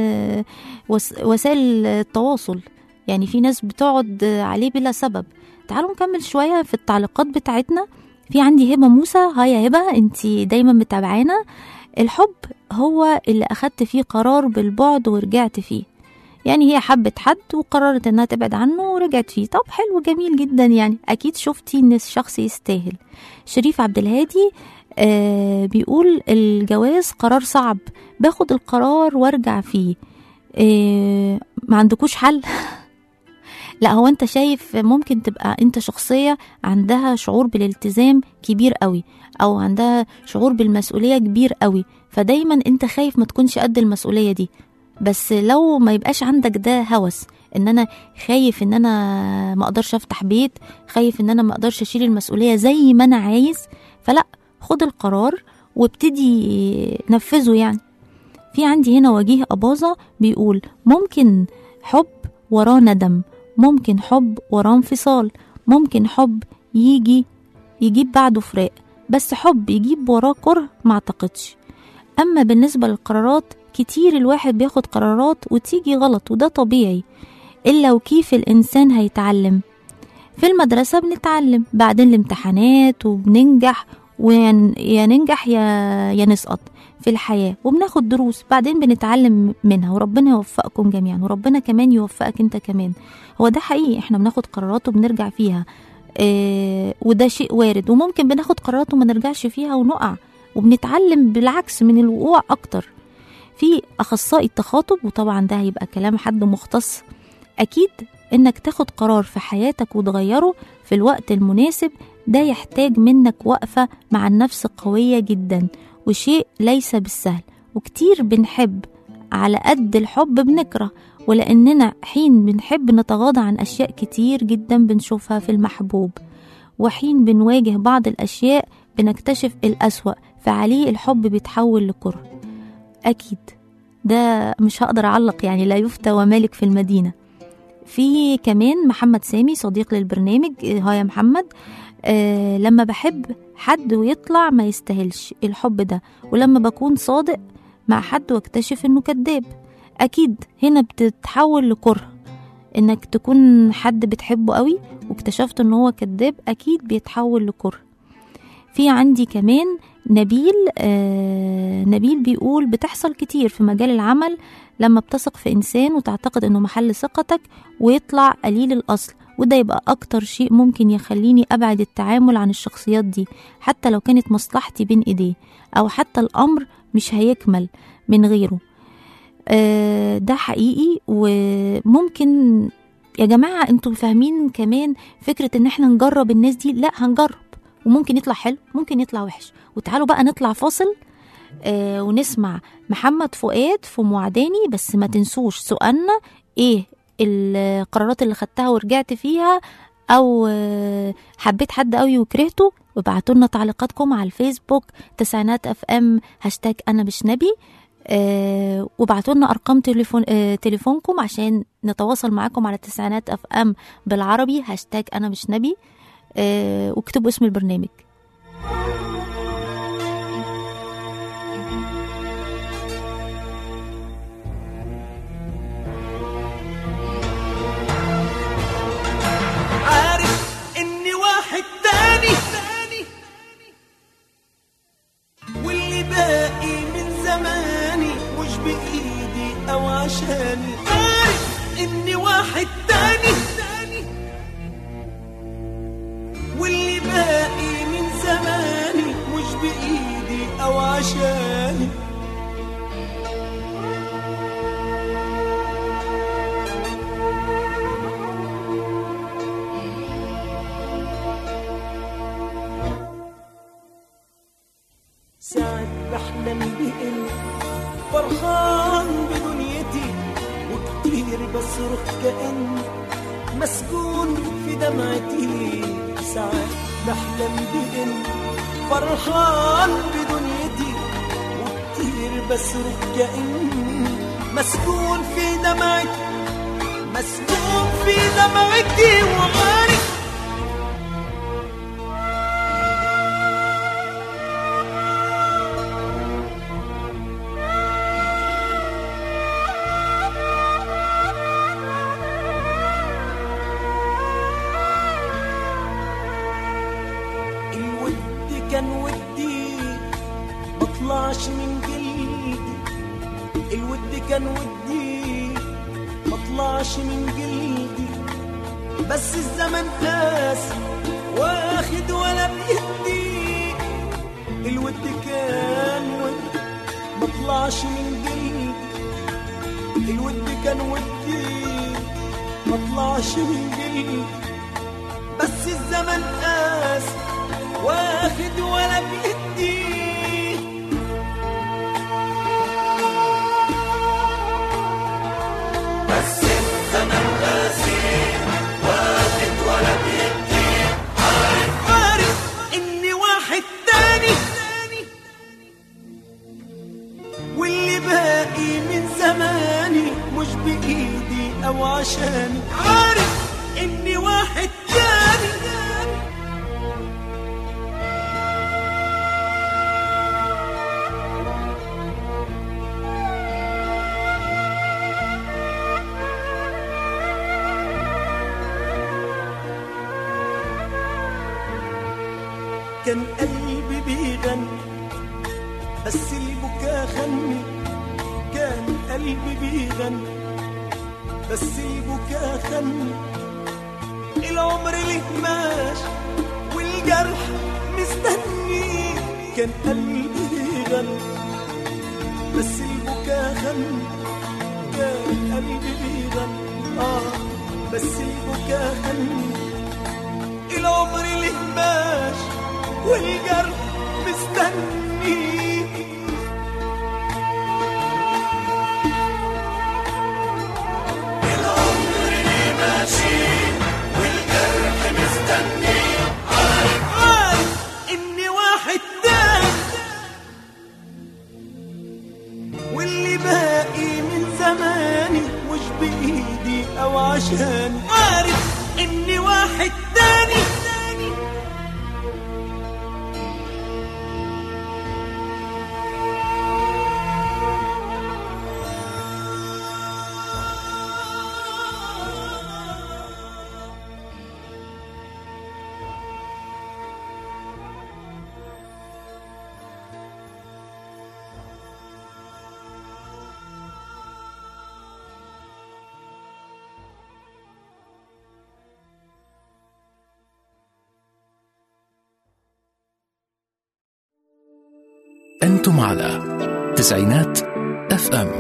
B: وسائل التواصل، يعني في ناس بتقعد عليه بلا سبب. تعالوا نكمل شوية في التعليقات بتاعتنا. في عندي هبة موسى. هاي يا هبة، انتي دايما متابعانا. الحب هو اللي اخدت فيه قرار بالبعد ورجعت فيه، يعني هي حبت حد وقررت انها تبعد عنه ورجعت فيه. طب حلو، جميل جدا، يعني اكيد شفتي ان الشخص يستاهل. شريف عبد الهادي بيقول الجواز قرار صعب، باخد القرار وارجع فيه. ما عندكوش حل؟ لا، هو انت شايف ممكن تبقى انت شخصية عندها شعور بالالتزام كبير قوي، او عندها شعور بالمسؤولية كبير قوي، فدايما انت خايف ما تكونش قد المسؤولية دي. بس لو ما يبقاش عندك ده هوس، ان انا خايف ان انا ما اقدرش افتح بيت، خايف ان انا ما اقدرش اشيل المسؤولية زي ما انا عايز، فلا، خد القرار وابتدي نفذه. يعني في عندي هنا وجيه أباظة بيقول ممكن حب وراه ندم، ممكن حب وراه انفصال، ممكن حب يجيب بعده فراق، بس حب يجيب وراه كره ما اعتقدش. اما بالنسبة للقرارات، كتير الواحد بياخد قرارات وتيجي غلط، وده طبيعي، إلا وكيف الإنسان هيتعلم. في المدرسة بنتعلم، بعدين الامتحانات وبننجح، ويا ننجح يا نسقط في الحياة، وبناخد دروس بعدين بنتعلم منها، وربنا يوفقكم جميعا، وربنا كمان يوفقك انت كمان. هو ده حقيقي، احنا بناخد قرارات وبنرجع فيها، وده شيء وارد، وممكن بناخد قرارات وما نرجعش فيها ونقع، وبنتعلم بالعكس من الوقوع اكتر. في اخصائي التخاطب، وطبعا ده هيبقى كلام حد مختص، اكيد انك تاخد قرار في حياتك وتغيره في الوقت المناسب، ده يحتاج منك وقفة مع النفس قوية جدا، وشيء ليس بالسهل. وكتير بنحب على قد الحب بنكره، ولأننا حين بنحب نتغاضى عن أشياء كتير جدا بنشوفها في المحبوب. وحين بنواجه بعض الأشياء بنكتشف الأسوأ، فعليه الحب بيتحول لكره. أكيد ده مش هقدر أعلق، يعني لا يفتى ومالك في المدينة. في كمان محمد سامي صديق للبرنامج، ها يا محمد، لما بحب حد ويطلع ما يستاهلش الحب ده، ولما بكون صادق مع حد واكتشف انه كذاب، اكيد هنا بتتحول لكره. انك تكون حد بتحبه قوي واكتشفت انه هو كذاب، اكيد بيتحول لكره. في عندي كمان نبيل، نبيل بيقول بتحصل كتير في مجال العمل لما بتثق في إنسان وتعتقد أنه محل ثقتك ويطلع قليل الأصل، وده يبقى أكتر شيء ممكن يخليني أبعد التعامل عن الشخصيات دي، حتى لو كانت مصلحتي بين إيديه، أو حتى الأمر مش هيكمل من غيره. ده حقيقي. وممكن يا جماعة انتوا فاهمين كمان فكرة ان احنا نجرب الناس دي؟ لا، هنجرب وممكن يطلع حلو ممكن يطلع وحش. وتعالوا بقى نطلع فاصل ونسمع محمد فؤاد في موعداني. بس ما تنسوش سؤالنا ايه القرارات اللي خدتها ورجعت فيها، او حبيت حد قوي وكرهته، وابعتوا لنا تعليقاتكم على الفيسبوك تسعينات اف ام هاشتاج انا مش نبي، وابعتوا لنا ارقام تليفونكم عشان نتواصل معاكم على تسعينات اف ام بالعربي هاشتاج انا مش نبي، واكتبوا اسم البرنامج.
D: عارف اني واحد تاني واللي باقي من زماني مش بايدي او عشاني. عارف اني واحد تاني واللي باقي من زماني مش بايدي او عشاني. ساعات بحلم بإني فرحان بدنيتي، وكتير بصرخ كأني مسكون في دمعتي. ساعات بحلم بإني فرحان بدنيتي، وكتير بصرخ كأني مسكون في دمعتي، مسكون في دمعتي. وعارف كان ودي مطلعش من جلدي، الود كان ودي مطلعش من جلدي، بس الزمن قاسي واخد ولا بيدي. الود كان ودي مطلعش من جلدي، الود كان ودي مطلعش من جلدي، بس الزمن قاسي واخد ولا بيدي. بس الزمن قاسي واخد ولا بيدي. عارف اني واحد تاني واللي باقي من زماني مش بايدي او عشاني. عارف اني واحد تاني كان قلبي بيغني بس البكا خني. كان قلبي بيغني بس البكا خني. العمر ليه ماشي والجرح مستني. كان قلبي بيغني بس البكا خني. كان قلبي بيغني بس البكا خني. العمر ليه ماشي والجرح مستني. العمر ليه ماشي والجرح مستني. واللي باقي من زماني مش بإيدي أو عشاني، عارف إني واحد تاني.
A: أنتم على تسعينات اف ام.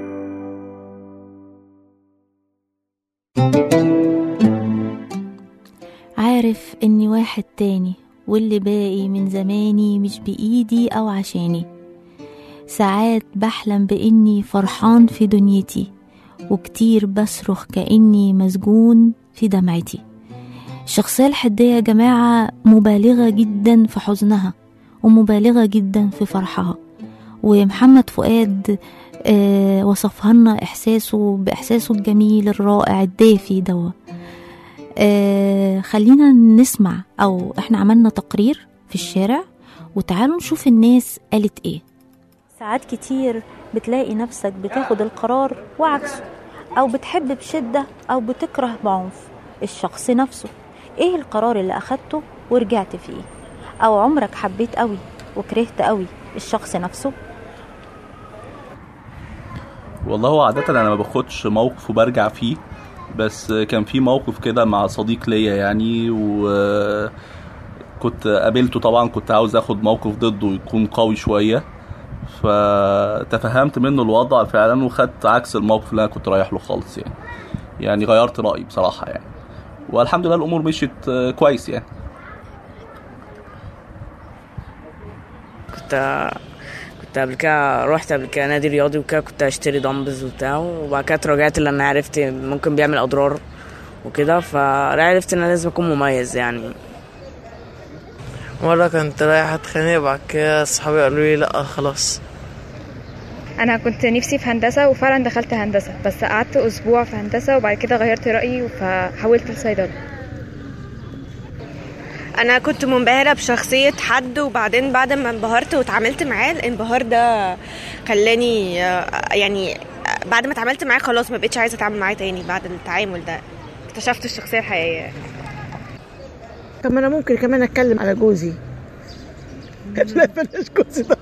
B: عارف اني واحد تاني واللي باقي من زماني مش بإيدي أو عشاني، ساعات بحلم بإني فرحان في دنيتي، وكتير بصرخ كأني مسجون في دمعتي. الشخصية الحدية يا جماعة مبالغة جدا في حزنها ومبالغة جدا في فرحها، ومحمد فؤاد وصفها لنا بإحساسه الجميل الرائع الدافي دوا. خلينا نسمع، أو احنا عملنا تقرير في الشارع وتعالوا نشوف الناس قالت ايه. ساعات كتير بتلاقي نفسك بتاخد القرار وعكسه، أو بتحب بشدة أو بتكره بعنف الشخص نفسه. ايه القرار اللي أخدته ورجعت فيه؟ أو عمرك حبيت قوي وكرهت قوي الشخص نفسه؟
G: والله هو عادة أنا ما باخدش موقف وبرجع فيه، بس كان في موقف كده مع صديق ليا يعني، وكنت قابلته طبعا، كنت عاوز اخد موقف ضده يكون قوي شوية، فتفهمت منه الوضع فعلا وخدت عكس الموقف اللي انا كنت رايح له خالص يعني غيرت رأيي بصراحة يعني، والحمد لله الامور مشيت كويس يعني.
H: كنت رحت قبل كده نادي رياضي وكده، كنت اشتري دمبلز وبتاع، وبعد كده رجعت لما عرفت ممكن بيعمل اضرار وكده، فعرفت ان انا لازم اكون مميز يعني.
I: مرة كنت رايح اتخانق، بعد كده صحابي قالوا لي لا خلاص.
J: انا كنت نفسي في هندسة وفعلا دخلت هندسة، بس قعدت اسبوع في هندسة وبعد كده غيرت رأيي فحولت لصيدلة.
K: انا كنت منبهرة بشخصية حد، وبعدين بعد ما انبهرت واتعاملت معاه، الانبهار ده خلاني يعني بعد ما اتعاملت معاه خلاص ما بقتش عايزة اتعامل معاه تاني. بعد التعامل ده اكتشفت الشخصية الحقيقية.
L: طب ما انا ممكن كمان اتكلم على جوزي. لا بلاش جوزي ده.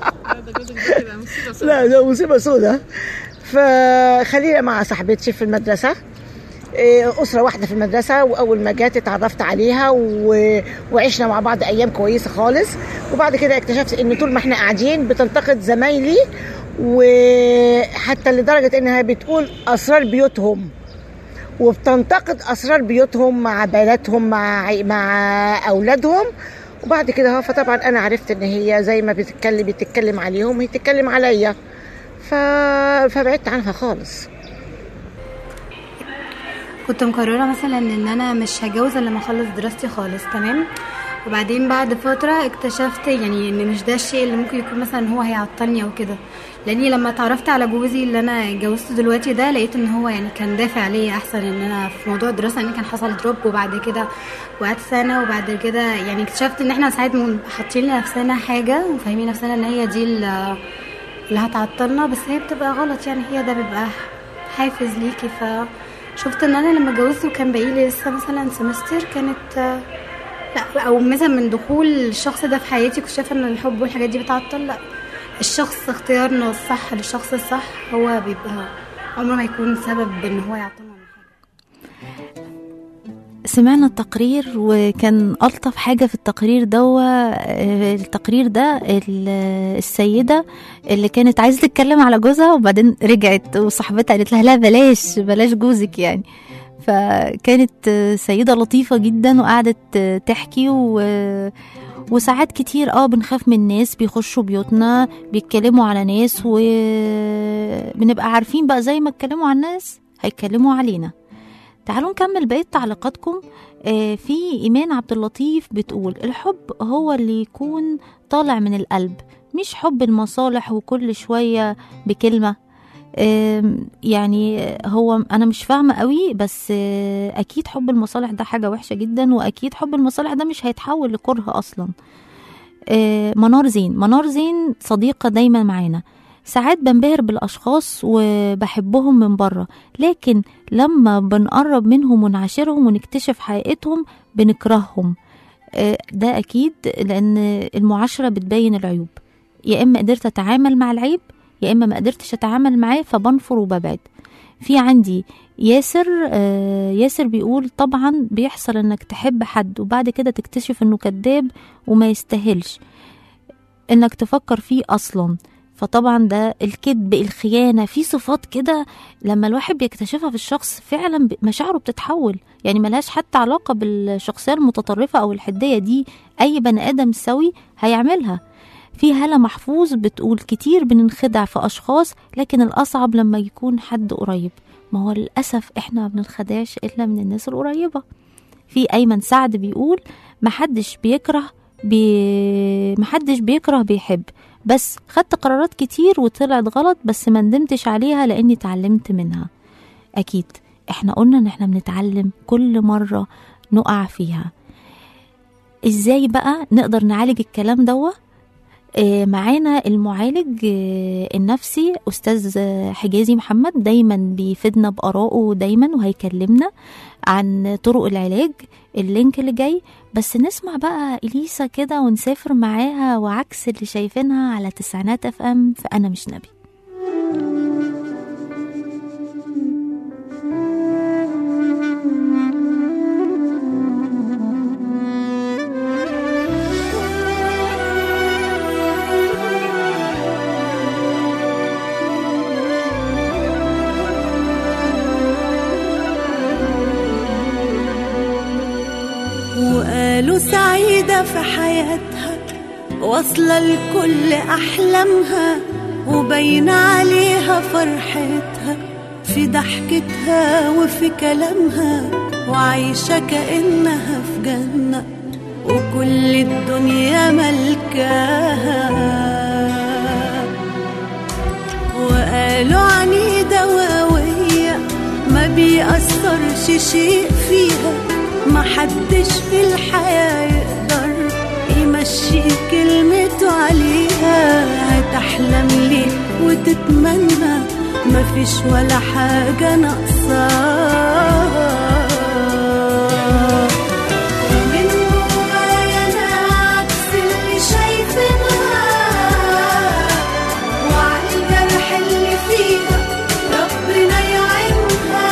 L: لا ده مصيبة سودة. فخلينا مع صاحبتي في المدرسة، أسرة واحدة في المدرسة، وأول ما جات اتعرفت عليها وعشنا مع بعض أيام كويسة خالص، وبعد كده اكتشفت إن طول ما احنا قاعدين بتنتقد زمايلي، وحتى لدرجة إنها بتقول أسرار بيوتهم، وبتنتقد أسرار بيوتهم مع بناتهم مع أولادهم. وبعد كده فطبعا أنا عرفت إن هي زي ما بتتكلم عليهم هي تتكلم عليا، فبعدت عنها خالص.
M: كنت مقررة مثلا ان انا مش هتجوز الا لما اخلص دراستي خالص تمام، وبعدين بعد فترة اكتشفت يعني ان مش ده الشيء اللي ممكن يكون مثلا هو هيعطلني او كده، لاني لما اتعرفت على جوزي اللي انا اتجوزته دلوقتي ده لقيت ان هو يعني كان دافع ليا احسن ان انا في موضوع الدراسة، ان كان حصل دروب وبعد كده وقعدت سنة، وبعد كده يعني اكتشفت ان احنا ساعات حاطين لنفسنا حاجة وفاهمين نفسنا ان هي دي اللي هتعطلنا، بس هي بتبقى غلط يعني، هي ده بيبقى حافز ليكي. شفت ان انا لما اتجوزت وكان باقي لي لسه مثلا سمستر، كانت لا، او مثلا من دخول الشخص ده في حياتي كنت شايفه ان الحب والحاجات دي بتعطل. لا، الشخص اختيارنا الصح للشخص الصح هو بيبقى عمره ما يكون سبب ان هو يعطلنا.
B: سمعنا التقرير، وكان ألطف حاجة في التقرير ده السيدة اللي كانت عايزة تتكلم على جوزها، وبعدين رجعت وصاحبتها قالت لها لا بلاش جوزك يعني. فكانت سيدة لطيفة جدا وقعدت تحكي وساعات كتير بنخاف من ناس بيخشوا بيوتنا بيتكلموا على ناس، وبنبقى عارفين بقى زي ما اتكلموا على الناس هيتكلموا علينا. تعالوا نكمل بقية تعليقاتكم. في إيمان عبد اللطيف بتقول الحب هو اللي يكون طالع من القلب مش حب المصالح وكل شوية بكلمة. يعني هو أنا مش فاهمة قوي، بس أكيد حب المصالح ده حاجة وحشة جدا، وأكيد حب المصالح ده مش هيتحول لكره أصلا. منار زين صديقة دايما معانا، ساعات بنبهر بالأشخاص وبحبهم من بره، لكن لما بنقرب منهم ونعاشرهم ونكتشف حقيقتهم بنكرههم. ده أكيد، لأن المعاشرة بتبين العيوب. يا إما قدرت أتعامل مع العيب، يا إما ما قدرتش أتعامل معاه فبنفر وببعد. في عندي ياسر بيقول طبعا بيحصل إنك تحب حد وبعد كده تكتشف إنه كذاب وما يستاهلش إنك تفكر فيه أصلا، فطبعا ده الكذب، الخيانة، في صفات كده لما الواحد بيكتشفها في الشخص فعلا مشاعره بتتحول. يعني ملهاش حتى علاقة بالشخصية المتطرفة أو الحدية دي، أي بني آدم سوي هيعملها. في هالة محفوظ بتقول كتير بننخدع في أشخاص، لكن الأصعب لما يكون حد قريب. ما هو للأسف إحنا ما بننخدعش إلا من الناس القريبة. في أيمن سعد بيقول محدش بيكره بيحب، بس خدت قرارات كتير وطلعت غلط، بس ما ندمتش عليها لأني اتعلمت منها. أكيد إحنا قلنا إن إحنا بنتعلم كل مرة نقع فيها. إزاي بقى نقدر نعالج الكلام دوه؟ معانا المعالج النفسي أستاذ حجازي محمد، دايما بيفيدنا بآرائه دايما، وهيكلمنا عن طرق العلاج. اللينك اللي جاي، بس نسمع بقى إليسا كده ونسافر معاها وعكس اللي شايفينها على تسعينات FM في أنا مش نبي.
N: وقالوا سعيدة في حياتها، واصلة لكل أحلامها، وبين عليها فرحتها في ضحكتها وفي كلامها، وعايشة كأنها في جنة وكل الدنيا ملكاها. وقالوا عنيدة وقوية ما بيأثرش شيء فيها، محدش في الحياة يقدر يمشي كلمته عليها. هتحلم ليه وتتمنى، مفيش ولا حاجة ناقصاها. ومن جوايا أنا عكس اللي شايفينها، وعالجرح اللي فيها ربنا يعينها.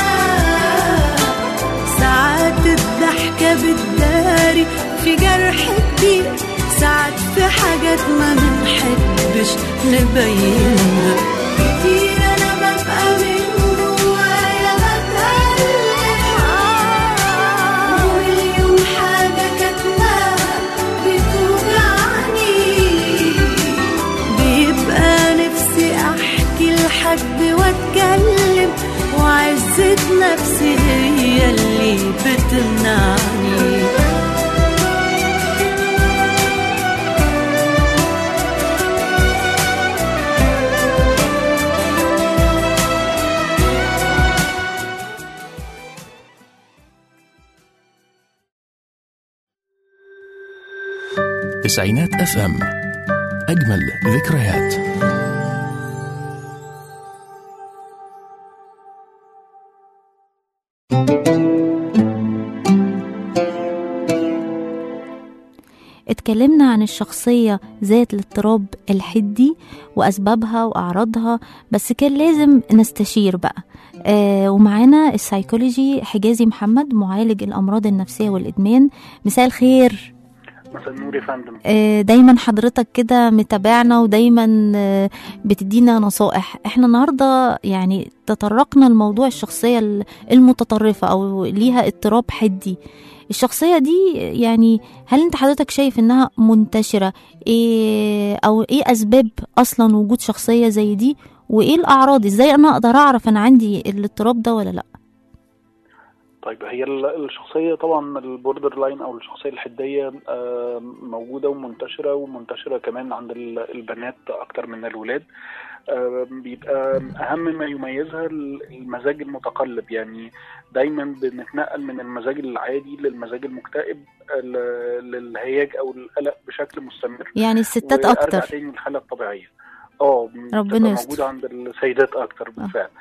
N: ساعات الضحكة بتداري في جرح كتير، ساعات في حاجات ما بنحبش نبينها. كتير أنا ببقى من جوايا بتألم، ومليون حاجة كاتماها بتوجعني. بيبقى نفسي أحكي لحد وأتكلم، وعزة نفسي هي اللي بتمنعني.
A: تسعينات FM، أجمل ذكريات.
B: اتكلمنا عن الشخصية ذات الاضطراب الحدي وأسبابها وأعراضها، بس كان لازم نستشير بقى. ومعانا السايكولوجي حجازي محمد، معالج الأمراض النفسية والإدمان. مساء الخير.
O: مساء النور يا فندم.
B: دايما حضرتك كده متابعنا ودايما بتدينا نصائح. احنا النهاردة يعني تطرقنا لموضوع الشخصية المتطرفة أو ليها اضطراب حدي. الشخصية دي يعني هل انت حضرتك شايف انها منتشرة او ايه اسباب اصلا وجود شخصية زي دي، وايه الاعراض؟ ازاي انا اقدر اعرف انا عندي الاضطراب ده ولا لا؟
O: طيب هي الشخصية طبعا البوردر لاين أو الشخصية الحدية موجودة ومنتشرة كمان عند البنات أكتر من الولاد. بيبقى أهم ما يميزها المزاج المتقلب، يعني دايما بنتنقل من المزاج العادي للمزاج المكتئب للهياج أو القلق بشكل مستمر،
B: يعني الستات أكتر
O: وأرجع تاني للحالة الطبيعية.
B: ربنا يستر.
O: موجودة عند السيدات أكتر بالفعل.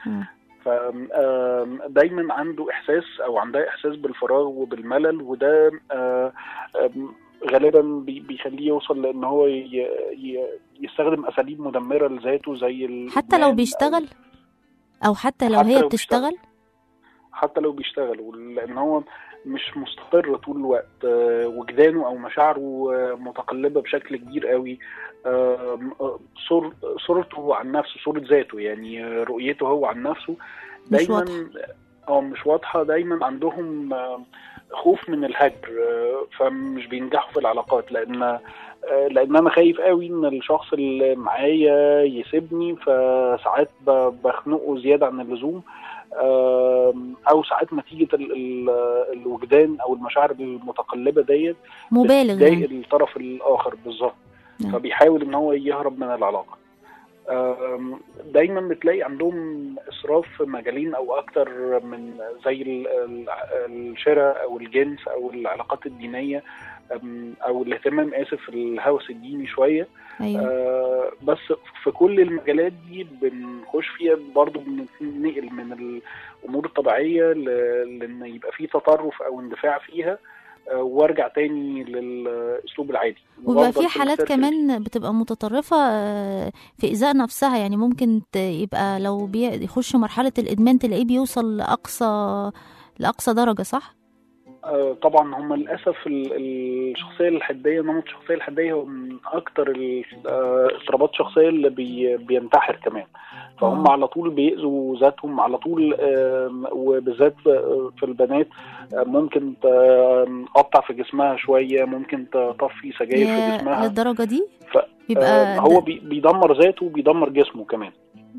O: فدايما عنده إحساس أو عندها إحساس بالفراغ وبالملل، وده غالبا بيخليه يوصل لأن هو يستخدم أساليب مدمرة لذاته زي
B: حتى لو بيشتغل أو حتى لو هي بتشتغل،
O: حتى لو بيشتغل، لأن هو مش مستقر طول الوقت. وجدانه أو مشاعره متقلبة بشكل كبير قوي. صورته عن نفسه، صورة ذاته، يعني رؤيته هو عن نفسه دايما مش واضحة. دايما عندهم خوف من الهجر، فمش بينجحوا في العلاقات، لأن أنا خايف قوي إن الشخص اللي معايا يسيبني، فساعات بخنقه زيادة عن اللزوم، أو ساعات نتيجة الوجدان أو المشاعر المتقلبة ديت
B: مبالغ يعني
O: الطرف الآخر بالظبط. فبيحاول إن هو يهرب من العلاقة. دايما بتلاقي عندهم إسراف في مجالين أو أكتر، من زي الشراء أو الجنس أو العلاقات الدينية، أو الاهتمام الهوس الديني شوية.
B: أيوة.
O: بس في كل المجالات دي بنخش فيها برضو، بننقل من الأمور الطبيعية لأن يبقى فيه تطرف أو اندفاع فيها، وارجع تاني للأسلوب العادي.
B: وبقى في حالات كمان بتبقى متطرفة في إيذاء نفسها، يعني ممكن يبقى لو بيخش مرحلة الإدمان تلاقيه بيوصل لأقصى درجة، صح؟
O: طبعا هم للأسف الشخصية الحدية، نمط الشخصية الحدية هو من أكتر اضطرابات الشخصية اللي بينتحر كمان. فهم على طول بيأذوا ذاتهم على طول، وبالذات في البنات ممكن تقطع في جسمها شوية، ممكن تطفي سجاير في جسمها
B: للدرجة دي.
O: بيبقى هو بيدمر ذاته وبيدمر جسمه كمان.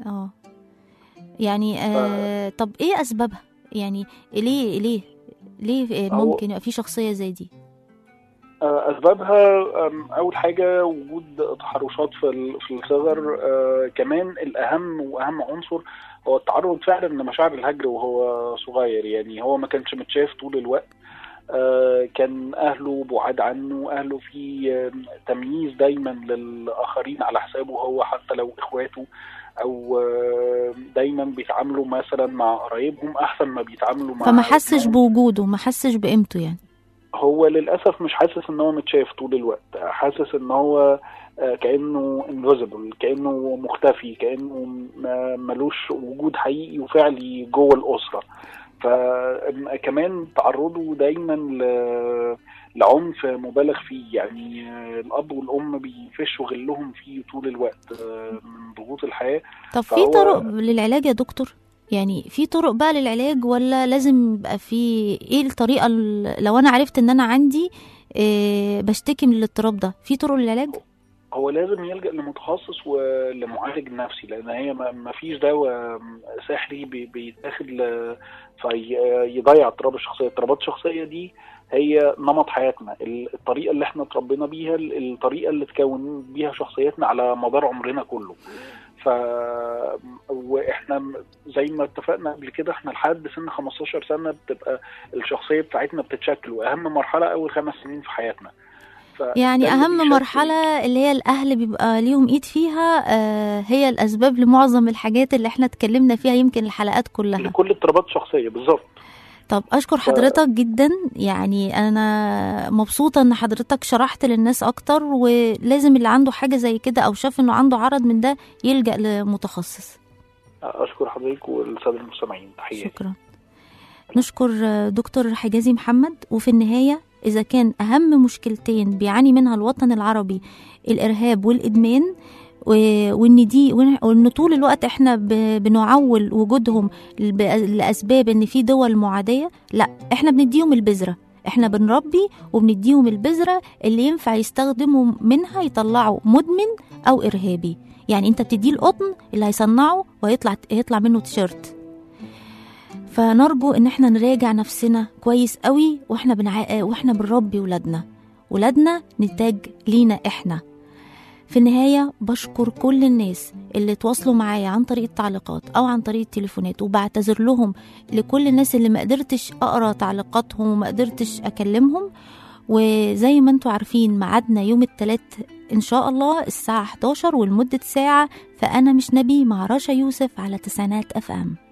B: يعني طب ايه أسبابها؟ يعني ليه ممكن يبقى في شخصية زي دي؟
O: أسبابها أول حاجة وجود تحرشات في الصغر. كمان الأهم وأهم عنصر هو التعرض فعلا لمشاعر الهجر وهو صغير. يعني هو ما كانش متشاف طول الوقت، كان أهله بعاد عنه، أهله في تمييز دايما للآخرين على حسابه هو، حتى لو إخواته، أو دايما بيتعاملوا مثلا مع قرايبهم أحسن ما بيتعاملوا مع،
B: فما حسش بوجوده، ما حسش بقيمته. يعني
O: هو للأسف مش حاسس ان هو متشاف طول الوقت، حاسس ان هو كأنه invisible، كأنه مختفي، كأنه ملوش وجود حقيقي وفعلي جوه الأسرة. فكمان تعرضه دايما لعنف مبالغ فيه، يعني الأب والأم بيفشوا غلهم فيه طول الوقت من ضغوط الحياة.
B: طب في طرق للعلاج يا دكتور؟ يعني في طرق بقى للعلاج، ولا لازم يبقى في ايه الطريقة لو انا عرفت ان انا عندي بشتكي من الاضطراب ده، في طرق للعلاج؟
O: هو لازم يلجأ لمتخصص ولمعالج نفسي، لان هي ما فيش دواء سحري بيتاخد فيضيع اضطراب الشخصية. اضطرابات الشخصية دي هي نمط حياتنا، الطريقة اللي احنا اتربينا بيها، الطريقة اللي تكون بيها شخصيتنا على مدار عمرنا كله. واحنا زي ما اتفقنا قبل كده، احنا لحد سن 15 سنة بتبقى الشخصية بتاعتنا بتتشكل، واهم مرحلة اول 5 سنين في حياتنا.
B: يعني اهم مرحلة اللي هي الاهل بيبقى ليهم ايد فيها، هي الاسباب لمعظم الحاجات اللي احنا اتكلمنا فيها يمكن الحلقات كلها،
O: لكل اضطرابات الشخصية بالظبط.
B: طب أشكر حضرتك جدا، يعني أنا مبسوطة أن حضرتك شرحت للناس أكتر، ولازم اللي عنده حاجة زي كده أو شاف أنه عنده عرض من ده يلجأ لمتخصص.
O: أشكر حضرتك والسادة المستمعين، تحياتي.
B: شكرا. نشكر دكتور حجازي محمد. وفي النهاية، إذا كان أهم مشكلتين بيعاني منها الوطن العربي الإرهاب والإدمان، وان طول الوقت احنا بنعول وجودهم لاسباب ان في دول معاديه، لا، احنا بنديهم البذره، احنا بنربي وبنديهم البذره اللي ينفع يستخدموا منها يطلعوا مدمن او ارهابي. يعني انت بتديه القطن اللي هيصنعه وهيطلع منه تيشيرت. فنرجو ان احنا نراجع نفسنا كويس قوي واحنا بنربي ولادنا نتاج لينا احنا. في النهاية بشكر كل الناس اللي تواصلوا معايا عن طريق التعليقات أو عن طريق التليفونات، وبعتذر لهم لكل الناس اللي ما قدرتش أقرأ تعليقاتهم وما قدرتش أكلمهم. وزي ما انتوا عارفين معادنا يوم الثلاث إن شاء الله الساعة 11 ولمدة ساعة، فأنا مش نبي مع رشا يوسف على تسعينات FM.